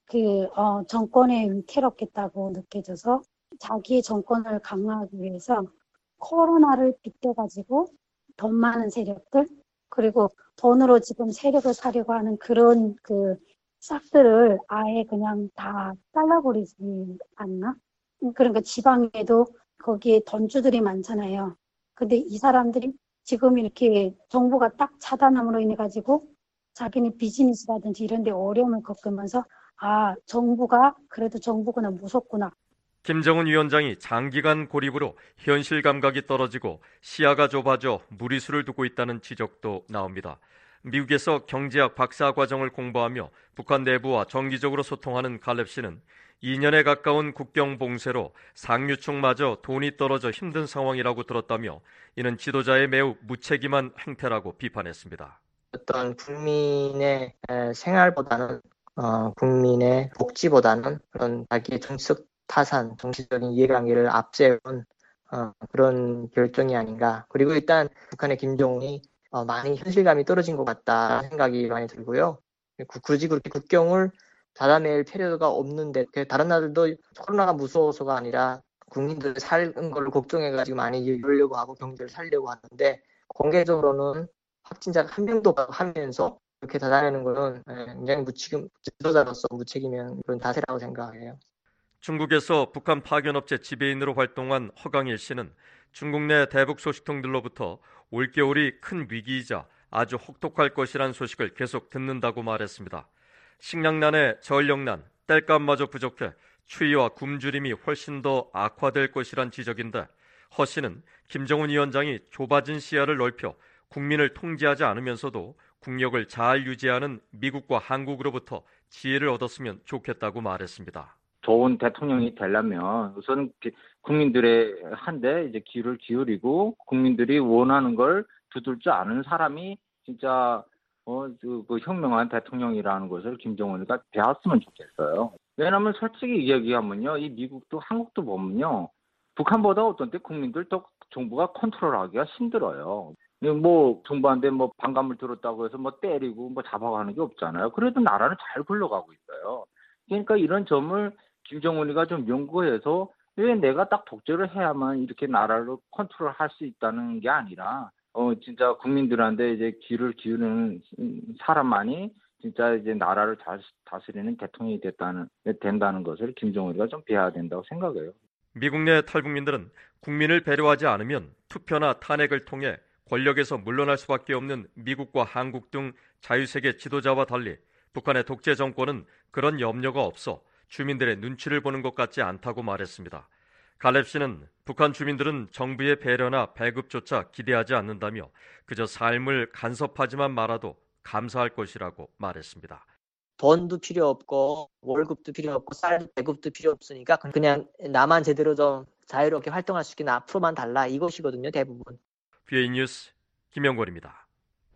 정권에 위태롭겠다고 느껴져서 자기의 정권을 강화하기 위해서 코로나를 빗대가지고 돈 많은 세력들 그리고 돈으로 지금 세력을 사려고 하는 그런 싹들을 아예 그냥 다 잘라버리지 않나? 그러니까 지방에도 거기에 돈주들이 많잖아요. 근데 이 사람들이 지금 이렇게 정부가 딱 차단함으로 인해 가지고 자기네 비즈니스라든지 이런 데 어려움을 겪으면서 정부가 그래도 정부구나 무섭구나. 김정은 위원장이 장기간 고립으로 현실 감각이 떨어지고 시야가 좁아져 무리수를 두고 있다는 지적도 나옵니다. 미국에서 경제학 박사과정을 공부하며 북한 내부와 정기적으로 소통하는 갈렙 씨는 2년에 가까운 국경 봉쇄로 상류층마저 돈이 떨어져 힘든 상황이라고 들었다며 이는 지도자의 매우 무책임한 행태라고 비판했습니다. 어떤 국민의 생활보다는 국민의 복지보다는 그런 자기의 정치적 타산, 정치적인 이해관계를 앞세운 그런 결정이 아닌가. 그리고 일단 북한의 김정은이 많이 현실감이 떨어진 것 같다는 생각이 많이 들고요. 굳이 그렇게 국경을 닫아낼 필요가 없는데 다른 나라들도 코로나가 무서워서가 아니라 국민들 사는 걸 걱정해가지고 많이 열려고 하고 경제를 살려고 하는데 공개적으로는 확진자가 한 명도 하면서 이렇게 닫아내는 것은 굉장히 지도자로서 무책임한 그런 자세라고 생각해요. 중국에서 북한 파견업체 지배인으로 활동한 허강일 씨는 중국 내 대북 소식통들로부터 올겨울이 큰 위기이자 아주 혹독할 것이라는 소식을 계속 듣는다고 말했습니다. 식량난에 전력난, 땔감마저 부족해 추위와 굶주림이 훨씬 더 악화될 것이란 지적인데 허 씨는 김정은 위원장이 좁아진 시야를 넓혀 국민을 통제하지 않으면서도 국력을 잘 유지하는 미국과 한국으로부터 지혜를 얻었으면 좋겠다고 말했습니다. 좋은 대통령이 되려면 우선 국민들의 한데 이제 귀를 기울이고 국민들이 원하는 걸 두들 줄 아는 사람이 진짜 그 현명한 대통령이라는 것을 김정은이가 배웠으면 좋겠어요. 왜냐하면 솔직히 이야기하면요, 이 미국도 한국도 보면요, 북한보다 어떤 때 국민들 더 정부가 컨트롤하기가 힘들어요. 뭐 정부한테 뭐 반감을 들었다고 해서 뭐 때리고 뭐 잡아가는 게 없잖아요. 그래도 나라는 잘 굴러가고 있어요. 그러니까 이런 점을 김정은이가 좀 연구해서 왜 내가 딱 독재를 해야만 이렇게 나라를 컨트롤할 수 있다는 게 아니라 진짜 국민들한테 이제 귀를 기울이는 사람만이 진짜 이제 나라를 다스리는 대통령이 된다는 것을 김정은이가 좀 배워야 된다고 생각해요. 미국 내 탈북민들은 국민을 배려하지 않으면 투표나 탄핵을 통해 권력에서 물러날 수밖에 없는 미국과 한국 등 자유세계 지도자와 달리 북한의 독재 정권은 그런 염려가 없어 주민들의 눈치를 보는 것 같지 않다고 말했습니다. 갈렙 씨는 북한 주민들은 정부의 배려나 배급조차 기대하지 않는다며 그저 삶을 간섭하지만 말아도 감사할 것이라고 말했습니다. 돈도 필요 없고 월급도 필요 없고 쌀 배급도 필요 없으니까 그냥 나만 제대로 좀 자유롭게 활동할 수 있게 앞으로만 달라 이것이거든요, 대부분. BA 뉴스 김영권입니다.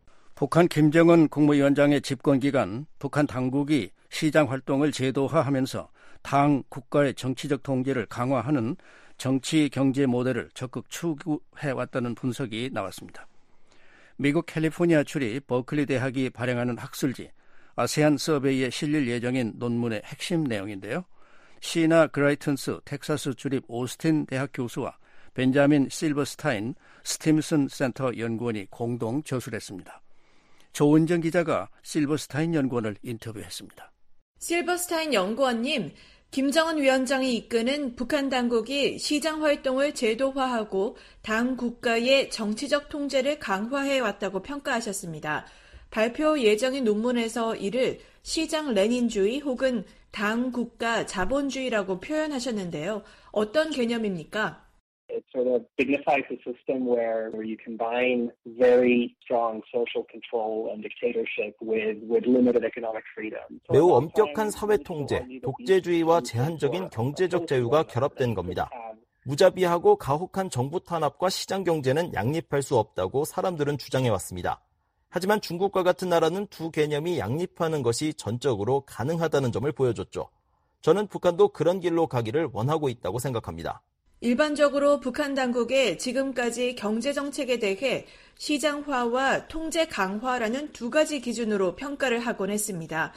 북한 김정은 국무위원장의 집권 기간 북한 당국이 시장 활동을 제도화하면서 당 국가의 정치적 통제를 강화하는 정치 경제 모델을 적극 추구해왔다는 분석이 나왔습니다. 미국 캘리포니아 출이 버클리 대학이 발행하는 학술지 아세안 서베이에 실릴 예정인 논문의 핵심 내용인데요. 시나 그라이튼스 텍사스 주립 오스틴 대학 교수와 벤자민 실버스타인 스팀슨 센터 연구원이 공동 저술했습니다. 조은정 기자가 실버스타인 연구원을 인터뷰했습니다. 실버스타인 연구원님, 김정은 위원장이 이끄는 북한 당국이 시장 활동을 제도화하고 당 국가의 정치적 통제를 강화해왔다고 평가하셨습니다. 발표 예정인 논문에서 이를 시장 레닌주의 혹은 당 국가 자본주의라고 표현하셨는데요. 어떤 개념입니까? It sort of signifies a system where you combine very strong social control and dictatorship with limited economic freedom. 매우 엄격한 사회 통제, 독재주의와 제한적인 경제적 자유가 결합된 겁니다. 무자비하고 가혹한 정부 탄압과 시장 경제는 양립할 수 없다고 사람들은 주장해왔습니다. 하지만 중국과 같은 나라는 두 개념이 양립하는 것이 전적으로 가능하다는 점을 보여줬죠. 저는 북한도 그런 길로 가기를 원하고 있다고 생각합니다. 일반적으로 북한 당국의 지금까지 경제정책에 대해 시장화와 통제 강화라는 두 가지 기준으로 평가를 하곤 했습니다.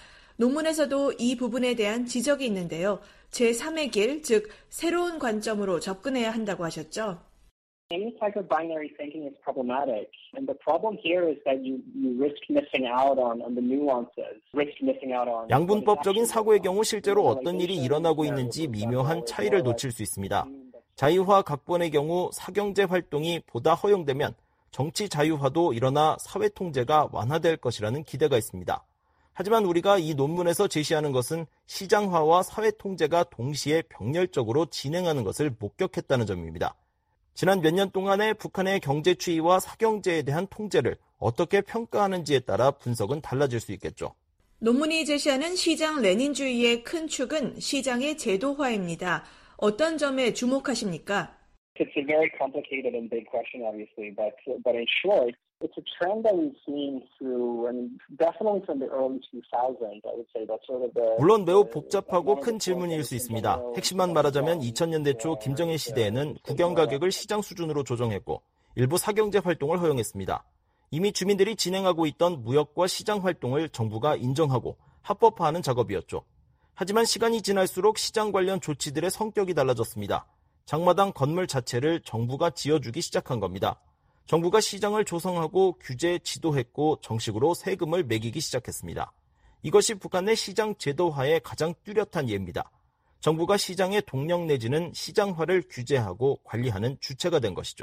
논문에서도 이 부분에 대한 지적이 있는데요. 제3의 길, 즉 새로운 관점으로 접근해야 한다고 하셨죠. Any type of binary thinking is problematic. And the problem here is that you risk missing out on the nuances, risk missing out on... 양분법적인 사고의 경우 실제로 어떤 일이 일어나고 있는지 미묘한 차이를 놓칠 수 있습니다. 자유화 각본의 경우 사경제 활동이 보다 허용되면 정치 자유화도 일어나 사회 통제가 완화될 것이라는 기대가 있습니다. 하지만 우리가 이 논문에서 제시하는 것은 시장화와 사회 통제가 동시에 병렬적으로 진행하는 것을 목격했다는 점입니다. 지난 몇 년 동안의 북한의 경제 추이와 사경제에 대한 통제를 어떻게 평가하는지에 따라 분석은 달라질 수 있겠죠. 논문이 제시하는 시장 레닌주의의 큰 축은 시장의 제도화입니다. 어떤 점에 주목하십니까? It's a very complicated and big question, obviously, but in short, it's a trend that we've seen through, and definitely from the early 2000s, I would say that's sort of the... 물론 매우 복잡하고 큰 질문일 수 있습니다. 핵심만 말하자면 2000년대 초 김정일 시대에는 국영 가격을 시장 수준으로 조정했고 일부 사경제 활동을 허용했습니다. 이미 주민들이 진행하고 있던 무역과 시장 활동을 정부가 인정하고 합법화하는 작업이었죠. 하지만 시간이 지날수록 시장 관련 조치들의 성격이 달라졌습니다. 장마당 건물 자체를 정부가 지어주기 시작한 겁니다. 정부가 시장을 조성하고 규제 지도했고 정식으로 세금을 매기기 시작했습니다. 이것이 북한 내 시장 제도화의 가장 뚜렷한 예입니다. 정부가 시장의 동력 내지는 시장화를 규제하고 관리하는 주체가 된 것이죠.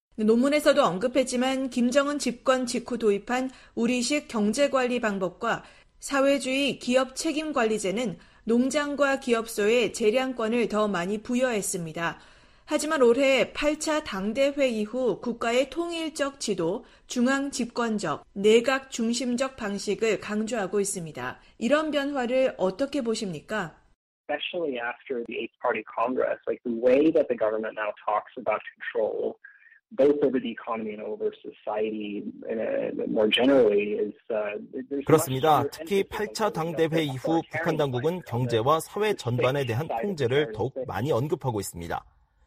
논문에서도 언급했지만 김정은 집권 직후 도입한 우리식 경제관리 방법과 사회주의 기업 책임관리제는 농장과 기업소에 재량권을 더 많이 부여했습니다. 하지만 올해 8차 당대회 이후 국가의 통일적 지도, 중앙 집권적, 내각 중심적 방식을 강조하고 있습니다. 이런 변화를 어떻게 보십니까? Especially after the Eighth Party Congress, like the way that the government now talks about control, both over the economy and over society more generally is 그렇습니다. 특히 8차 당대회 이후 북한 당국은 경제와 사회 전반에 대한 통제를 더욱 많이 언급하고 있습니다.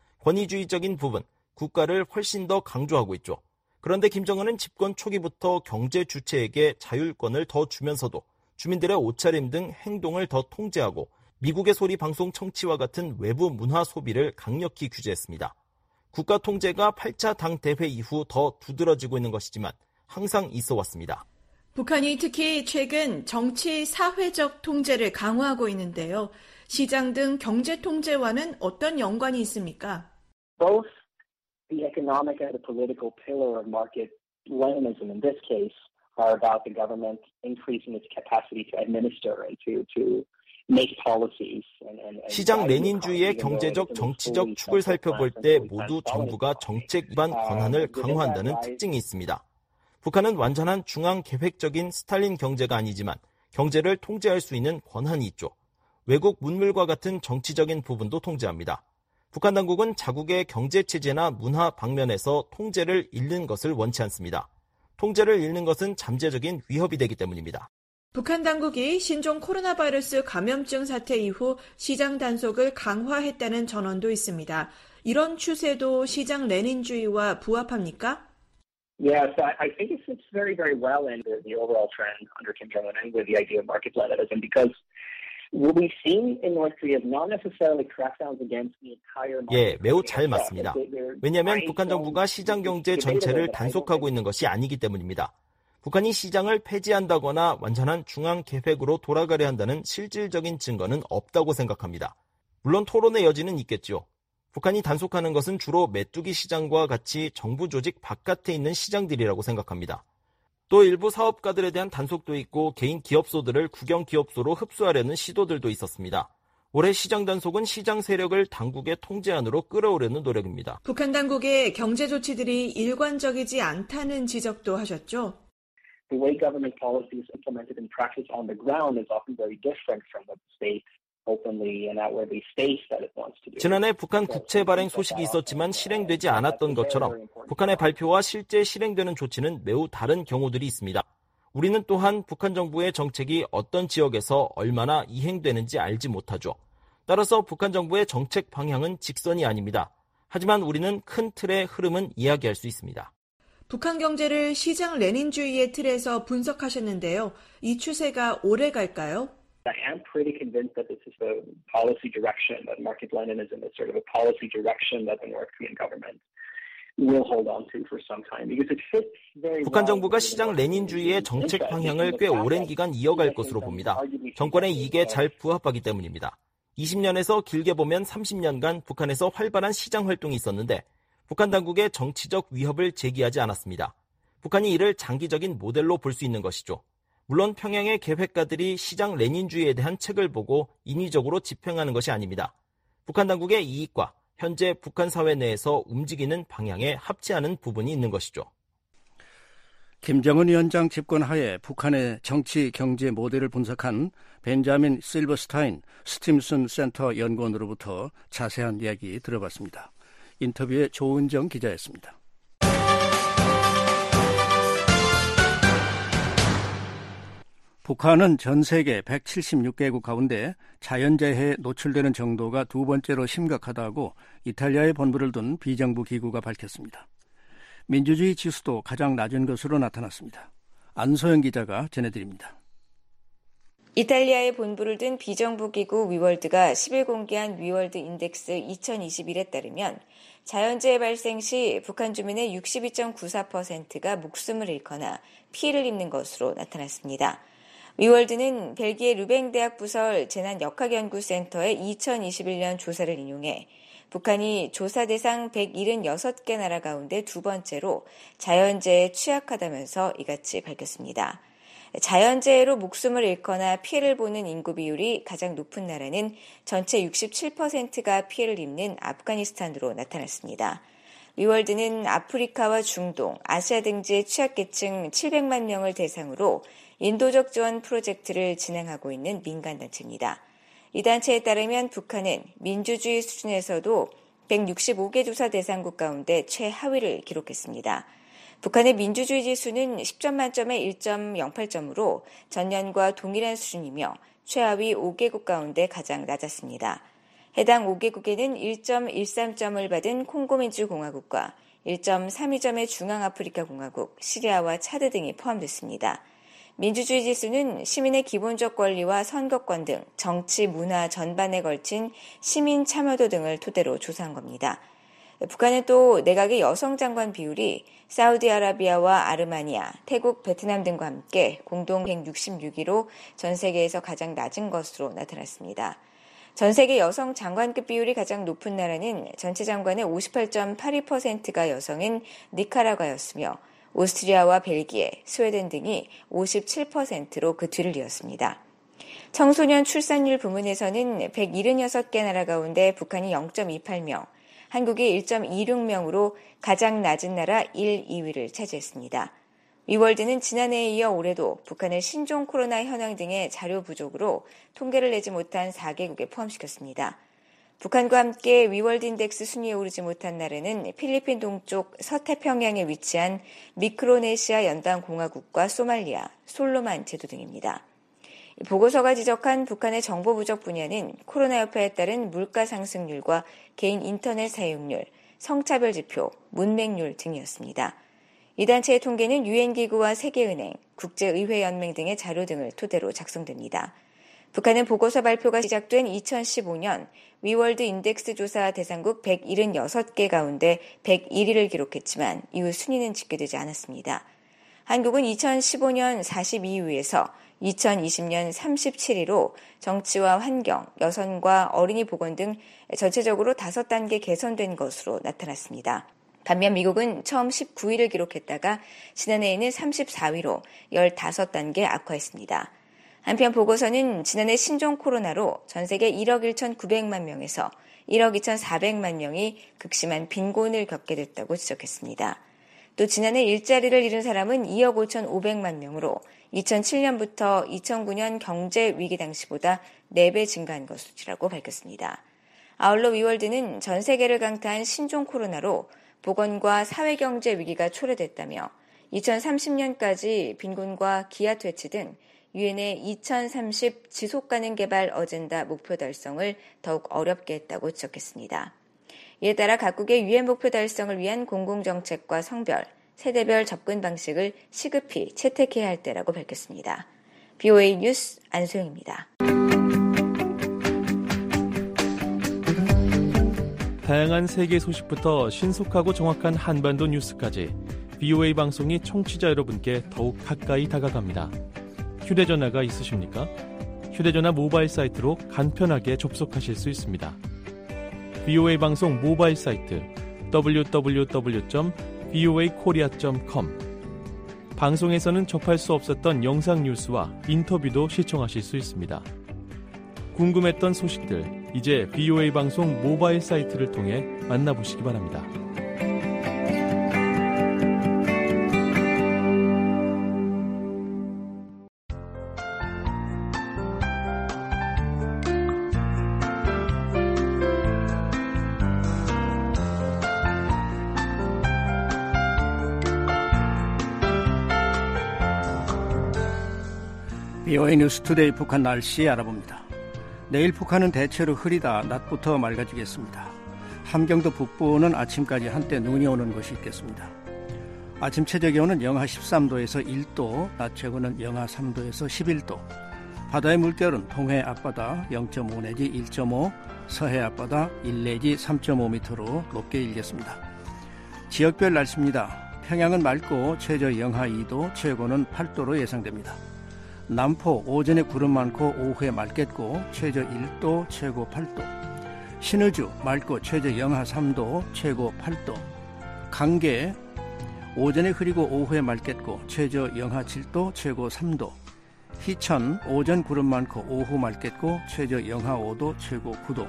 권위주의적인 부분, 국가를 훨씬 더 강조하고 있죠. 그런데 김정은은 집권 초기부터 경제 주체에게 자율권을 더 주면서도 주민들의 옷차림 등 행동을 더 통제하고 미국의 소리 방송 청취와 같은 외부 문화 소비를 강력히 규제했습니다. 국가 통제가 8차 당대회 이후 더 두드러지고 있는 것이지만 항상 있어 왔습니다. 북한이 특히 최근 정치 사회적 통제를 강화하고 있는데요. 시장 등 경제 통제와는 어떤 연관이 있습니까? Both the economic and the political pillar of market Leninism in this case are about the government increasing its capacity to administer and to make policies. 시장 레닌주의의 경제적, 정치적 축을 살펴볼 때 모두 정부가 정책 위반 권한을 강화한다는 특징이 있습니다. 북한은 완전한 중앙 계획적인 스탈린 경제가 아니지만 경제를 통제할 수 있는 권한이 있죠. 외국 문물과 같은 정치적인 부분도 통제합니다. 북한 당국은 자국의 경제체제나 문화 방면에서 통제를 잃는 것을 원치 않습니다. 통제를 잃는 것은 잠재적인 위협이 되기 때문입니다. 북한 당국이 신종 코로나 바이러스 감염증 사태 이후 시장 단속을 강화했다는 전언도 있습니다. 이런 추세도 시장 레닌주의와 부합합니까? Yes, I think it fits very, very well in the overall trend under Kim Jong-un and with the idea of market Leninism because what we've seen in North Korea is not necessarily crackdowns against the entire market. 예, 매우 잘 맞습니다. 왜냐하면 북한 정부가 시장 경제 전체를 단속하고 있는 것이 아니기 때문입니다. 북한이 시장을 폐지한다거나 완전한 중앙 계획으로 돌아가려 한다는 실질적인 증거는 없다고 생각합니다. 물론 토론의 여지는 있겠죠. 북한이 단속하는 것은 주로 메뚜기 시장과 같이 정부 조직 바깥에 있는 시장들이라고 생각합니다. 또 일부 사업가들에 대한 단속도 있고 개인 기업소들을 국영 기업소로 흡수하려는 시도들도 있었습니다. 올해 시장 단속은 시장 세력을 당국의 통제 안으로 끌어오려는 노력입니다. 북한 당국의 경제 조치들이 일관적이지 않다는 지적도 하셨죠? The way government policy is implemented in practice on the ground is often very different from what the state openly and outwardly states that it wants to do. 지난해 북한 국채 발행 소식이 있었지만 실행되지 않았던 것처럼 북한의 발표와 실제 실행되는 조치는 매우 다른 경우들이 있습니다. 우리는 또한 북한 정부의 정책이 어떤 지역에서 얼마나 이행되는지 알지 못하죠. 따라서 북한 정부의 정책 방향은 직선이 아닙니다. 하지만 우리는 큰 틀의 흐름은 이야기할 수 있습니다. 북한 경제를 시장 레닌주의의 틀에서 분석하셨는데요. 이 추세가 오래 갈까요? I am pretty convinced that this is the policy direction, that market Leninism is sort of a policy direction that the North Korean government will hold on to for some time. Because it fits very well. 북한 정부가 시장 레닌주의의 정책 방향을 꽤 오랜 기간 이어갈 것으로 봅니다. 정권의 이익에 잘 부합하기 때문입니다. 20년에서 길게 보면 30년간 북한에서 활발한 시장 활동이 있었는데 북한 당국의 정치적 위협을 제기하지 않았습니다. 북한이 이를 장기적인 모델로 볼 수 있는 것이죠. 물론 평양의 계획가들이 시장 레닌주의에 대한 책을 보고 인위적으로 집행하는 것이 아닙니다. 북한 당국의 이익과 현재 북한 사회 내에서 움직이는 방향에 합치하는 부분이 있는 것이죠. 김정은 위원장 집권 하에 북한의 정치 경제 모델을 분석한 벤자민 실버스타인 스팀슨 센터 연구원으로부터 자세한 이야기 들어봤습니다. 인터뷰의 조은정 기자였습니다. 북한은 전 세계 176개국 가운데 자연재해에 노출되는 정도가 두 번째로 심각하다고 이탈리아에 본부를 둔 비정부 기구가 밝혔습니다. 민주주의 지수도 가장 낮은 것으로 나타났습니다. 안소영 기자가 전해드립니다. 이탈리아에 본부를 둔 비정부 기구 위월드가 10일 공개한 위월드 인덱스 2021에 따르면 자연재해 발생 시 북한 주민의 62.94%가 목숨을 잃거나 피해를 입는 것으로 나타났습니다. 위월드는 벨기에 르뱅 대학 부설 재난역학연구센터의 2021년 조사를 인용해 북한이 조사 대상 176개 나라 가운데 두 번째로 자연재해에 취약하다면서 이같이 밝혔습니다. 자연재해로 목숨을 잃거나 피해를 보는 인구 비율이 가장 높은 나라는 전체 67%가 피해를 입는 아프가니스탄으로 나타났습니다. 위월드는 아프리카와 중동, 아시아 등지의 취약계층 700만 명을 대상으로 인도적 지원 프로젝트를 진행하고 있는 민간단체입니다. 이 단체에 따르면 북한은 민주주의 수준에서도 165개 조사 대상국 가운데 최하위를 기록했습니다. 북한의 민주주의 지수는 10점 만점에 1.08점으로 전년과 동일한 수준이며 최하위 5개국 가운데 가장 낮았습니다. 해당 5개국에는 1.13점을 받은 콩고민주공화국과 1.32점의 중앙아프리카공화국, 시리아와 차드 등이 포함됐습니다. 민주주의 지수는 시민의 기본적 권리와 선거권 등 정치, 문화 전반에 걸친 시민 참여도 등을 토대로 조사한 겁니다. 북한은 또 내각의 여성 장관 비율이 사우디아라비아와 아르마니아, 태국, 베트남 등과 함께 공동 166위로 전 세계에서 가장 낮은 것으로 나타났습니다. 전 세계 여성 장관급 비율이 가장 높은 나라는 전체 장관의 58.82%가 여성인 니카라과였으며 오스트리아와 벨기에, 스웨덴 등이 57%로 그 뒤를 이었습니다. 청소년 출산율 부문에서는 176개 나라 가운데 북한이 0.28명, 한국이 1.26명으로 가장 낮은 나라 1, 2위를 차지했습니다. 위월드는 지난해에 이어 올해도 북한을 신종 코로나 현황 등의 자료 부족으로 통계를 내지 못한 4개국에 포함시켰습니다. 북한과 함께 위월드 인덱스 순위에 오르지 못한 나라는 필리핀 동쪽 서태평양에 위치한 미크로네시아 연방공화국과 소말리아, 솔로만 제도 등입니다. 보고서가 지적한 북한의 정보 부족 분야는 코로나 여파에 따른 물가 상승률과 개인 인터넷 사용률, 성차별 지표, 문맹률 등이었습니다. 이 단체의 통계는 유엔기구와 세계은행, 국제의회연맹 등의 자료 등을 토대로 작성됩니다. 북한은 보고서 발표가 시작된 2015년 위월드 인덱스 조사 대상국 176개 가운데 101위를 기록했지만 이후 순위는 집계되지 않았습니다. 한국은 2015년 42위에서 2020년 37위로 정치와 환경, 여성과 어린이 보건 등 전체적으로 5단계 개선된 것으로 나타났습니다. 반면 미국은 처음 19위를 기록했다가 지난해에는 34위로 15단계 악화했습니다. 한편 보고서는 지난해 신종 코로나로 전 세계 1억 1,900만 명에서 1억 2,400만 명이 극심한 빈곤을 겪게 됐다고 지적했습니다. 또 지난해 일자리를 잃은 사람은 2억 5,500만 명으로 2007년부터 2009년 경제 위기 당시보다 4배 증가한 것이라고 밝혔습니다. 아울러 위월드는 전 세계를 강타한 신종 코로나로 보건과 사회경제 위기가 초래됐다며 2030년까지 빈곤과 기아 퇴치 등 유엔의 2030 지속가능 개발 어젠다 목표 달성을 더욱 어렵게 했다고 지적했습니다. 이에 따라 각국의 유엔 목표 달성을 위한 공공정책과 성별, 세대별 접근 방식을 시급히 채택해야 할 때라고 밝혔습니다. BOA 뉴스 안소영입니다. 다양한 세계 소식부터 신속하고 정확한 한반도 뉴스까지 BOA 방송이 청취자 여러분께 더욱 가까이 다가갑니다. 휴대전화가 있으십니까? 휴대전화 모바일 사이트로 간편하게 접속하실 수 있습니다. BOA 방송 모바일 사이트 www.voakorea.com 방송에서는 접할 수 없었던 영상 뉴스와 인터뷰도 시청하실 수 있습니다. 궁금했던 소식들, 이제 BOA 방송 모바일 사이트를 통해 만나보시기 바랍니다. BOA 뉴스투데이 북한 날씨 알아봅니다. 내일 북한은 대체로 흐리다 낮부터 맑아지겠습니다. 함경도 북부는 아침까지 한때 눈이 오는 곳이 있겠습니다. 아침 최저기온은 영하 13도에서 1도, 낮 최고는 영하 3도에서 11도. 바다의 물결은 동해 앞바다 0.5 내지 1.5, 서해 앞바다 1 내지 3.5m로 높게 일겠습니다. 지역별 날씨입니다. 평양은 맑고 최저 영하 2도, 최고는 8도로 예상됩니다. 남포 오전에 구름 많고 오후에 맑겠고 최저 1도, 최고 8도. 신의주 맑고 최저 영하 3도, 최고 8도. 강계 오전에 흐리고 오후에 맑겠고 최저 영하 7도, 최고 3도. 희천 오전 구름 많고 오후 맑겠고 최저 영하 5도, 최고 9도.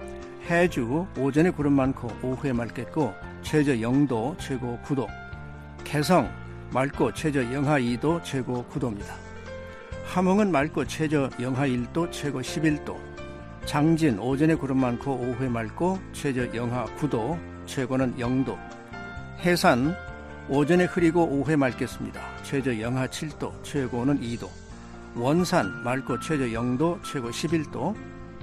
해주 오전에 구름 많고 오후에 맑겠고 최저 0도, 최고 9도. 개성 맑고 최저 영하 2도, 최고 9도입니다. 함흥은 맑고 최저 영하 1도, 최고 11도. 장진 오전에 구름 많고 오후에 맑고 최저 영하 9도, 최고는 0도. 해산 오전에 흐리고 오후에 맑겠습니다. 최저 영하 7도, 최고는 2도. 원산 맑고 최저 0도, 최고 11도.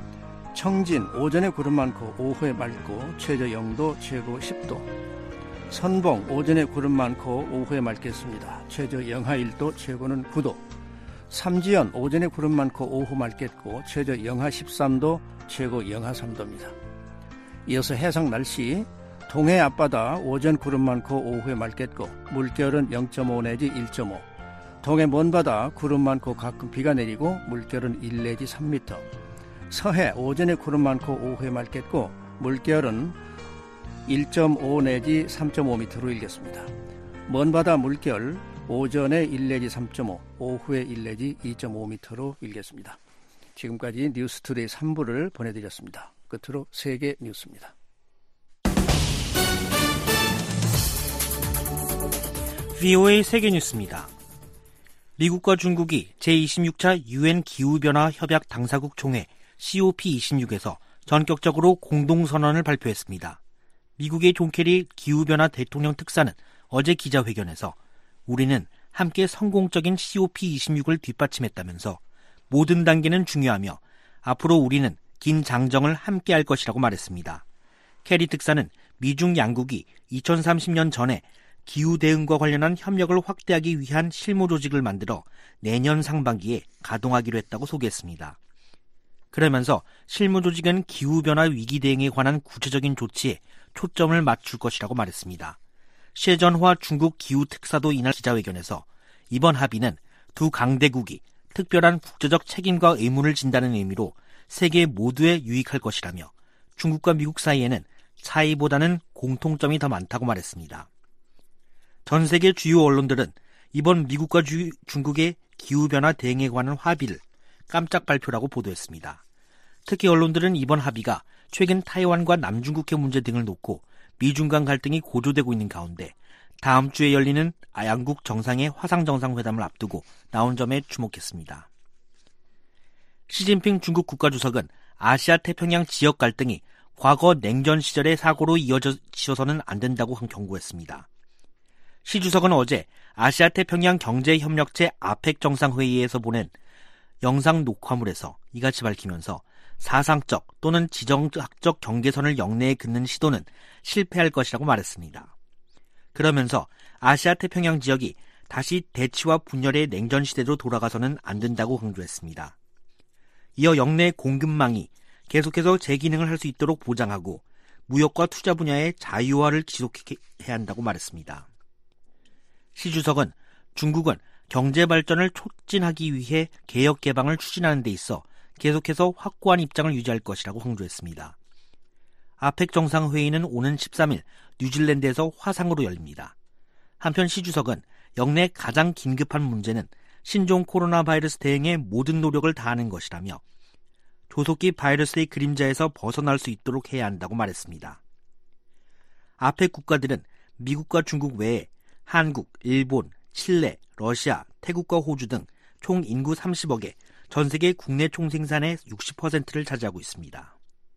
청진 오전에 구름 많고 오후에 맑고 최저 0도, 최고 10도. 선봉 오전에 구름 많고 오후에 맑겠습니다. 최저 영하 1도, 최고는 9도. 삼지연 오전에 구름 많고 오후 맑겠고 최저 영하 13도, 최고 영하 3도입니다. 이어서 해상 날씨. 동해 앞바다 오전 구름 많고 오후에 맑겠고 물결은 0.5 내지 1.5. 동해 먼바다 구름 많고 가끔 비가 내리고 물결은 1 내지 3m. 서해 오전에 구름 많고 오후에 맑겠고 물결은 1.5 내지 3.5m로 일겠습니다. 먼바다 물결 오전에 1 내지 3.5, 오후에 1 내지 2.5m로 일겠습니다. 지금까지 뉴스투데이 3부를 보내드렸습니다. 끝으로 세계 뉴스입니다. VOA 세계 뉴스입니다. 미국과 중국이 제26차 유엔 기후변화 협약 당사국 총회 COP26에서 전격적으로 공동선언을 발표했습니다. 미국의 존 케리 기후변화 대통령 특사는 어제 기자회견에서 우리는 함께 성공적인 COP26을 뒷받침했다면서 모든 단계는 중요하며 앞으로 우리는 긴 장정을 함께 할 것이라고 말했습니다. 케리 특사는 미중 양국이 2030년 전에 기후 대응과 관련한 협력을 확대하기 위한 실무 조직을 만들어 내년 상반기에 가동하기로 했다고 소개했습니다. 그러면서 실무 조직은 기후변화 위기 대응에 관한 구체적인 조치에 초점을 맞출 것이라고 말했습니다. 셰전화 중국 기후특사도 이날 기자회견에서 이번 합의는 두 강대국이 특별한 국제적 책임과 의무를 진다는 의미로 세계 모두에 유익할 것이라며 중국과 미국 사이에는 차이보다는 공통점이 더 많다고 말했습니다. 전 세계 주요 언론들은 이번 미국과 중국의 기후변화 대응에 관한 합의를 깜짝 발표라고 보도했습니다. 특히 언론들은 이번 합의가 최근 타이완과 남중국해 문제 등을 놓고 미중 간 갈등이 고조되고 있는 가운데 다음 주에 열리는 양국 정상의 화상정상회담을 앞두고 나온 점에 주목했습니다. 시진핑 중국 국가주석은 아시아 태평양 지역 갈등이 과거 냉전 시절의 사고로 이어져서는 안 된다고 경고했습니다. 시 주석은 어제 아시아 태평양 경제협력체 아펙 정상회의에서 보낸 영상 녹화물에서 이같이 밝히면서 사상적 또는 지정학적 경계선을 영내에 긋는 시도는 실패할 것이라고 말했습니다. 그러면서 아시아 태평양 지역이 다시 대치와 분열의 냉전 시대로 돌아가서는 안 된다고 강조했습니다. 이어 영내 공급망이 계속해서 재기능을 할 수 있도록 보장하고 무역과 투자 분야의 자유화를 지속해야 한다고 말했습니다. 시 주석은 중국은 경제 발전을 촉진하기 위해 개혁 개방을 추진하는 데 있어 계속해서 확고한 입장을 유지할 것이라고 강조했습니다. 아펙 정상회의는 오는 13일 뉴질랜드에서 화상으로 열립니다. 한편 시 주석은 영내 가장 긴급한 문제는 신종 코로나 바이러스 대응에 모든 노력을 다하는 것이라며 조속히 바이러스의 그림자에서 벗어날 수 있도록 해야 한다고 말했습니다. 아펙 국가들은 미국과 중국 외에 한국, 일본, 칠레, 러시아, 태국과 호주 등 총 인구 30억의 전 세계 국내 총생산의 60%를 차지하고 있습니다.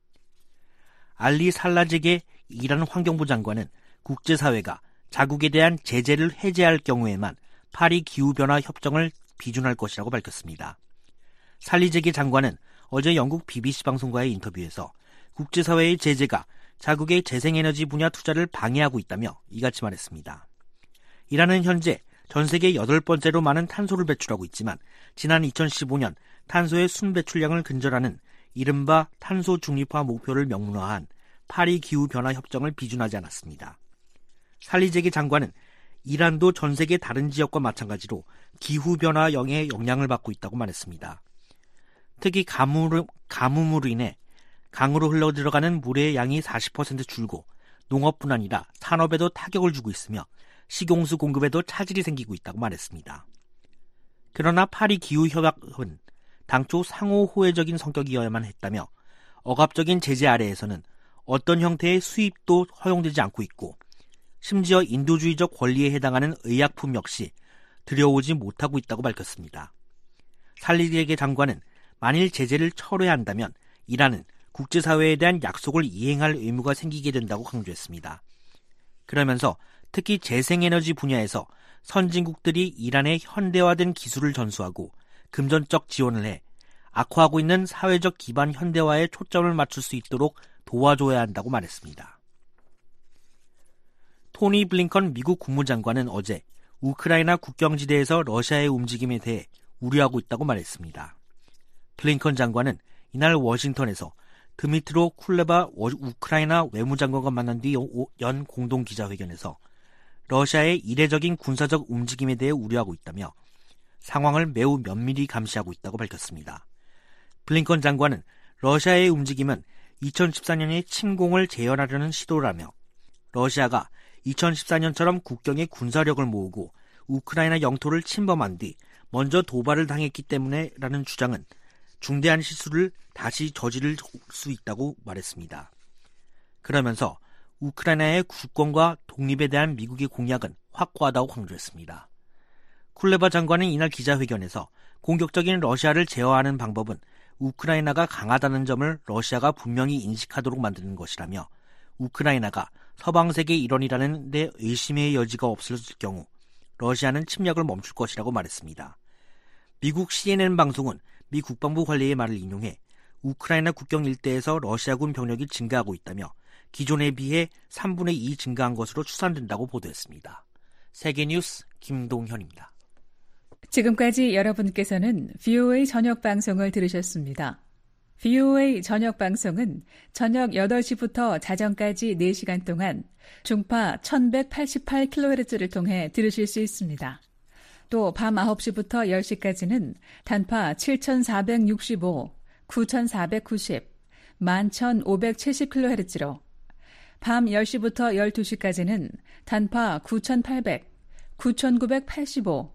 알리 살라제게 이란 환경부 장관은 국제사회가 자국에 대한 제재를 해제할 경우에만 파리 기후변화 협정을 비준할 것이라고 밝혔습니다. 살리제게 장관은 어제 영국 BBC 방송과의 인터뷰에서 국제사회의 제재가 자국의 재생에너지 분야 투자를 방해하고 있다며 이같이 말했습니다. 이란은 현재 전 세계 8번째로 많은 탄소를 배출하고 있지만 지난 2015년 탄소의 순배출량을 근절하는 이른바 탄소 중립화 목표를 명문화한 파리 기후변화 협정을 비준하지 않았습니다. 살리제게 장관은 이란도 전 세계 다른 지역과 마찬가지로 기후변화의 영향을 받고 있다고 말했습니다. 특히 가뭄으로 인해 강으로 흘러들어가는 물의 양이 40% 줄고 농업뿐 아니라 산업에도 타격을 주고 있으며 식용수 공급에도 차질이 생기고 있다고 말했습니다. 그러나 파리 기후협약은 당초 상호 호혜적인 성격이어야만 했다며 억압적인 제재 아래에서는 어떤 형태의 수입도 허용되지 않고 있고 심지어 인도주의적 권리에 해당하는 의약품 역시 들여오지 못하고 있다고 밝혔습니다. 살리제게 장관은 만일 제재를 철회해야 한다면 이란은 국제사회에 대한 약속을 이행할 의무가 생기게 된다고 강조했습니다. 그러면서 특히 재생에너지 분야에서 선진국들이 이란의 현대화된 기술을 전수하고 금전적 지원을 해 악화하고 있는 사회적 기반 현대화에 초점을 맞출 수 있도록 도와줘야 한다고 말했습니다. 토니 블링컨 미국 국무장관은 어제 우크라이나 국경지대에서 러시아의 움직임에 대해 우려하고 있다고 말했습니다. 블링컨 장관은 이날 워싱턴에서 드미트로 쿨레바 우크라이나 외무장관과 만난 뒤 연 공동기자회견에서 러시아의 이례적인 군사적 움직임에 대해 우려하고 있다며 상황을 매우 면밀히 감시하고 있다고 밝혔습니다. 블링컨 장관은 러시아의 움직임은 2014년의 침공을 재현하려는 시도라며 러시아가 2014년처럼 국경에 군사력을 모으고 우크라이나 영토를 침범한 뒤 먼저 도발을 당했기 때문에라는 주장은 중대한 실수를 다시 저지를 수 있다고 말했습니다. 그러면서 우크라이나의 주권과 독립에 대한 미국의 공약은 확고하다고 강조했습니다. 쿨레바 장관은 이날 기자회견에서 공격적인 러시아를 제어하는 방법은 우크라이나가 강하다는 점을 러시아가 분명히 인식하도록 만드는 것이라며 우크라이나가 서방세계의 일원이라는 데 의심의 여지가 없을 경우 러시아는 침략을 멈출 것이라고 말했습니다. 미국 CNN 방송은 미 국방부 관리의 말을 인용해 우크라이나 국경 일대에서 러시아군 병력이 증가하고 있다며 기존에 비해 3분의 2 증가한 것으로 추산된다고 보도했습니다. 세계뉴스 김동현입니다. 지금까지 여러분께서는 VOA 저녁 방송을 들으셨습니다. VOA 저녁 방송은 저녁 8시부터 자정까지 4시간 동안 중파 1188kHz를 통해 들으실 수 있습니다. 또 밤 9시부터 10시까지는 단파 7465, 9490, 11570kHz로 밤 10시부터 12시까지는 단파 9800, 9985,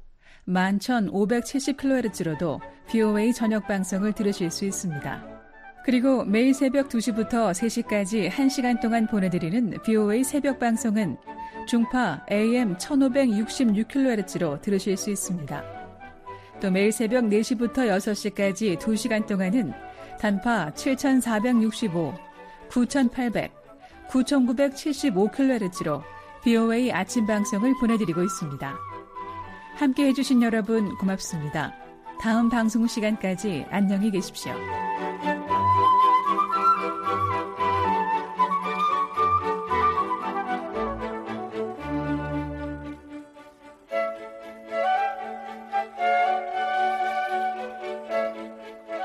11570kHz로도 VOA 저녁 방송을 들으실 수 있습니다. 그리고 매일 새벽 2시부터 3시까지 1시간 동안 보내드리는 VOA 새벽 방송은 중파 AM 1566kHz로 들으실 수 있습니다. 또 매일 새벽 4시부터 6시까지 2시간 동안은 단파 7465, 9800, 9975kHz로 VOA 아침 방송을 보내드리고 있습니다. 함께 해주신 여러분 고맙습니다. 다음 방송 시간까지 안녕히 계십시오.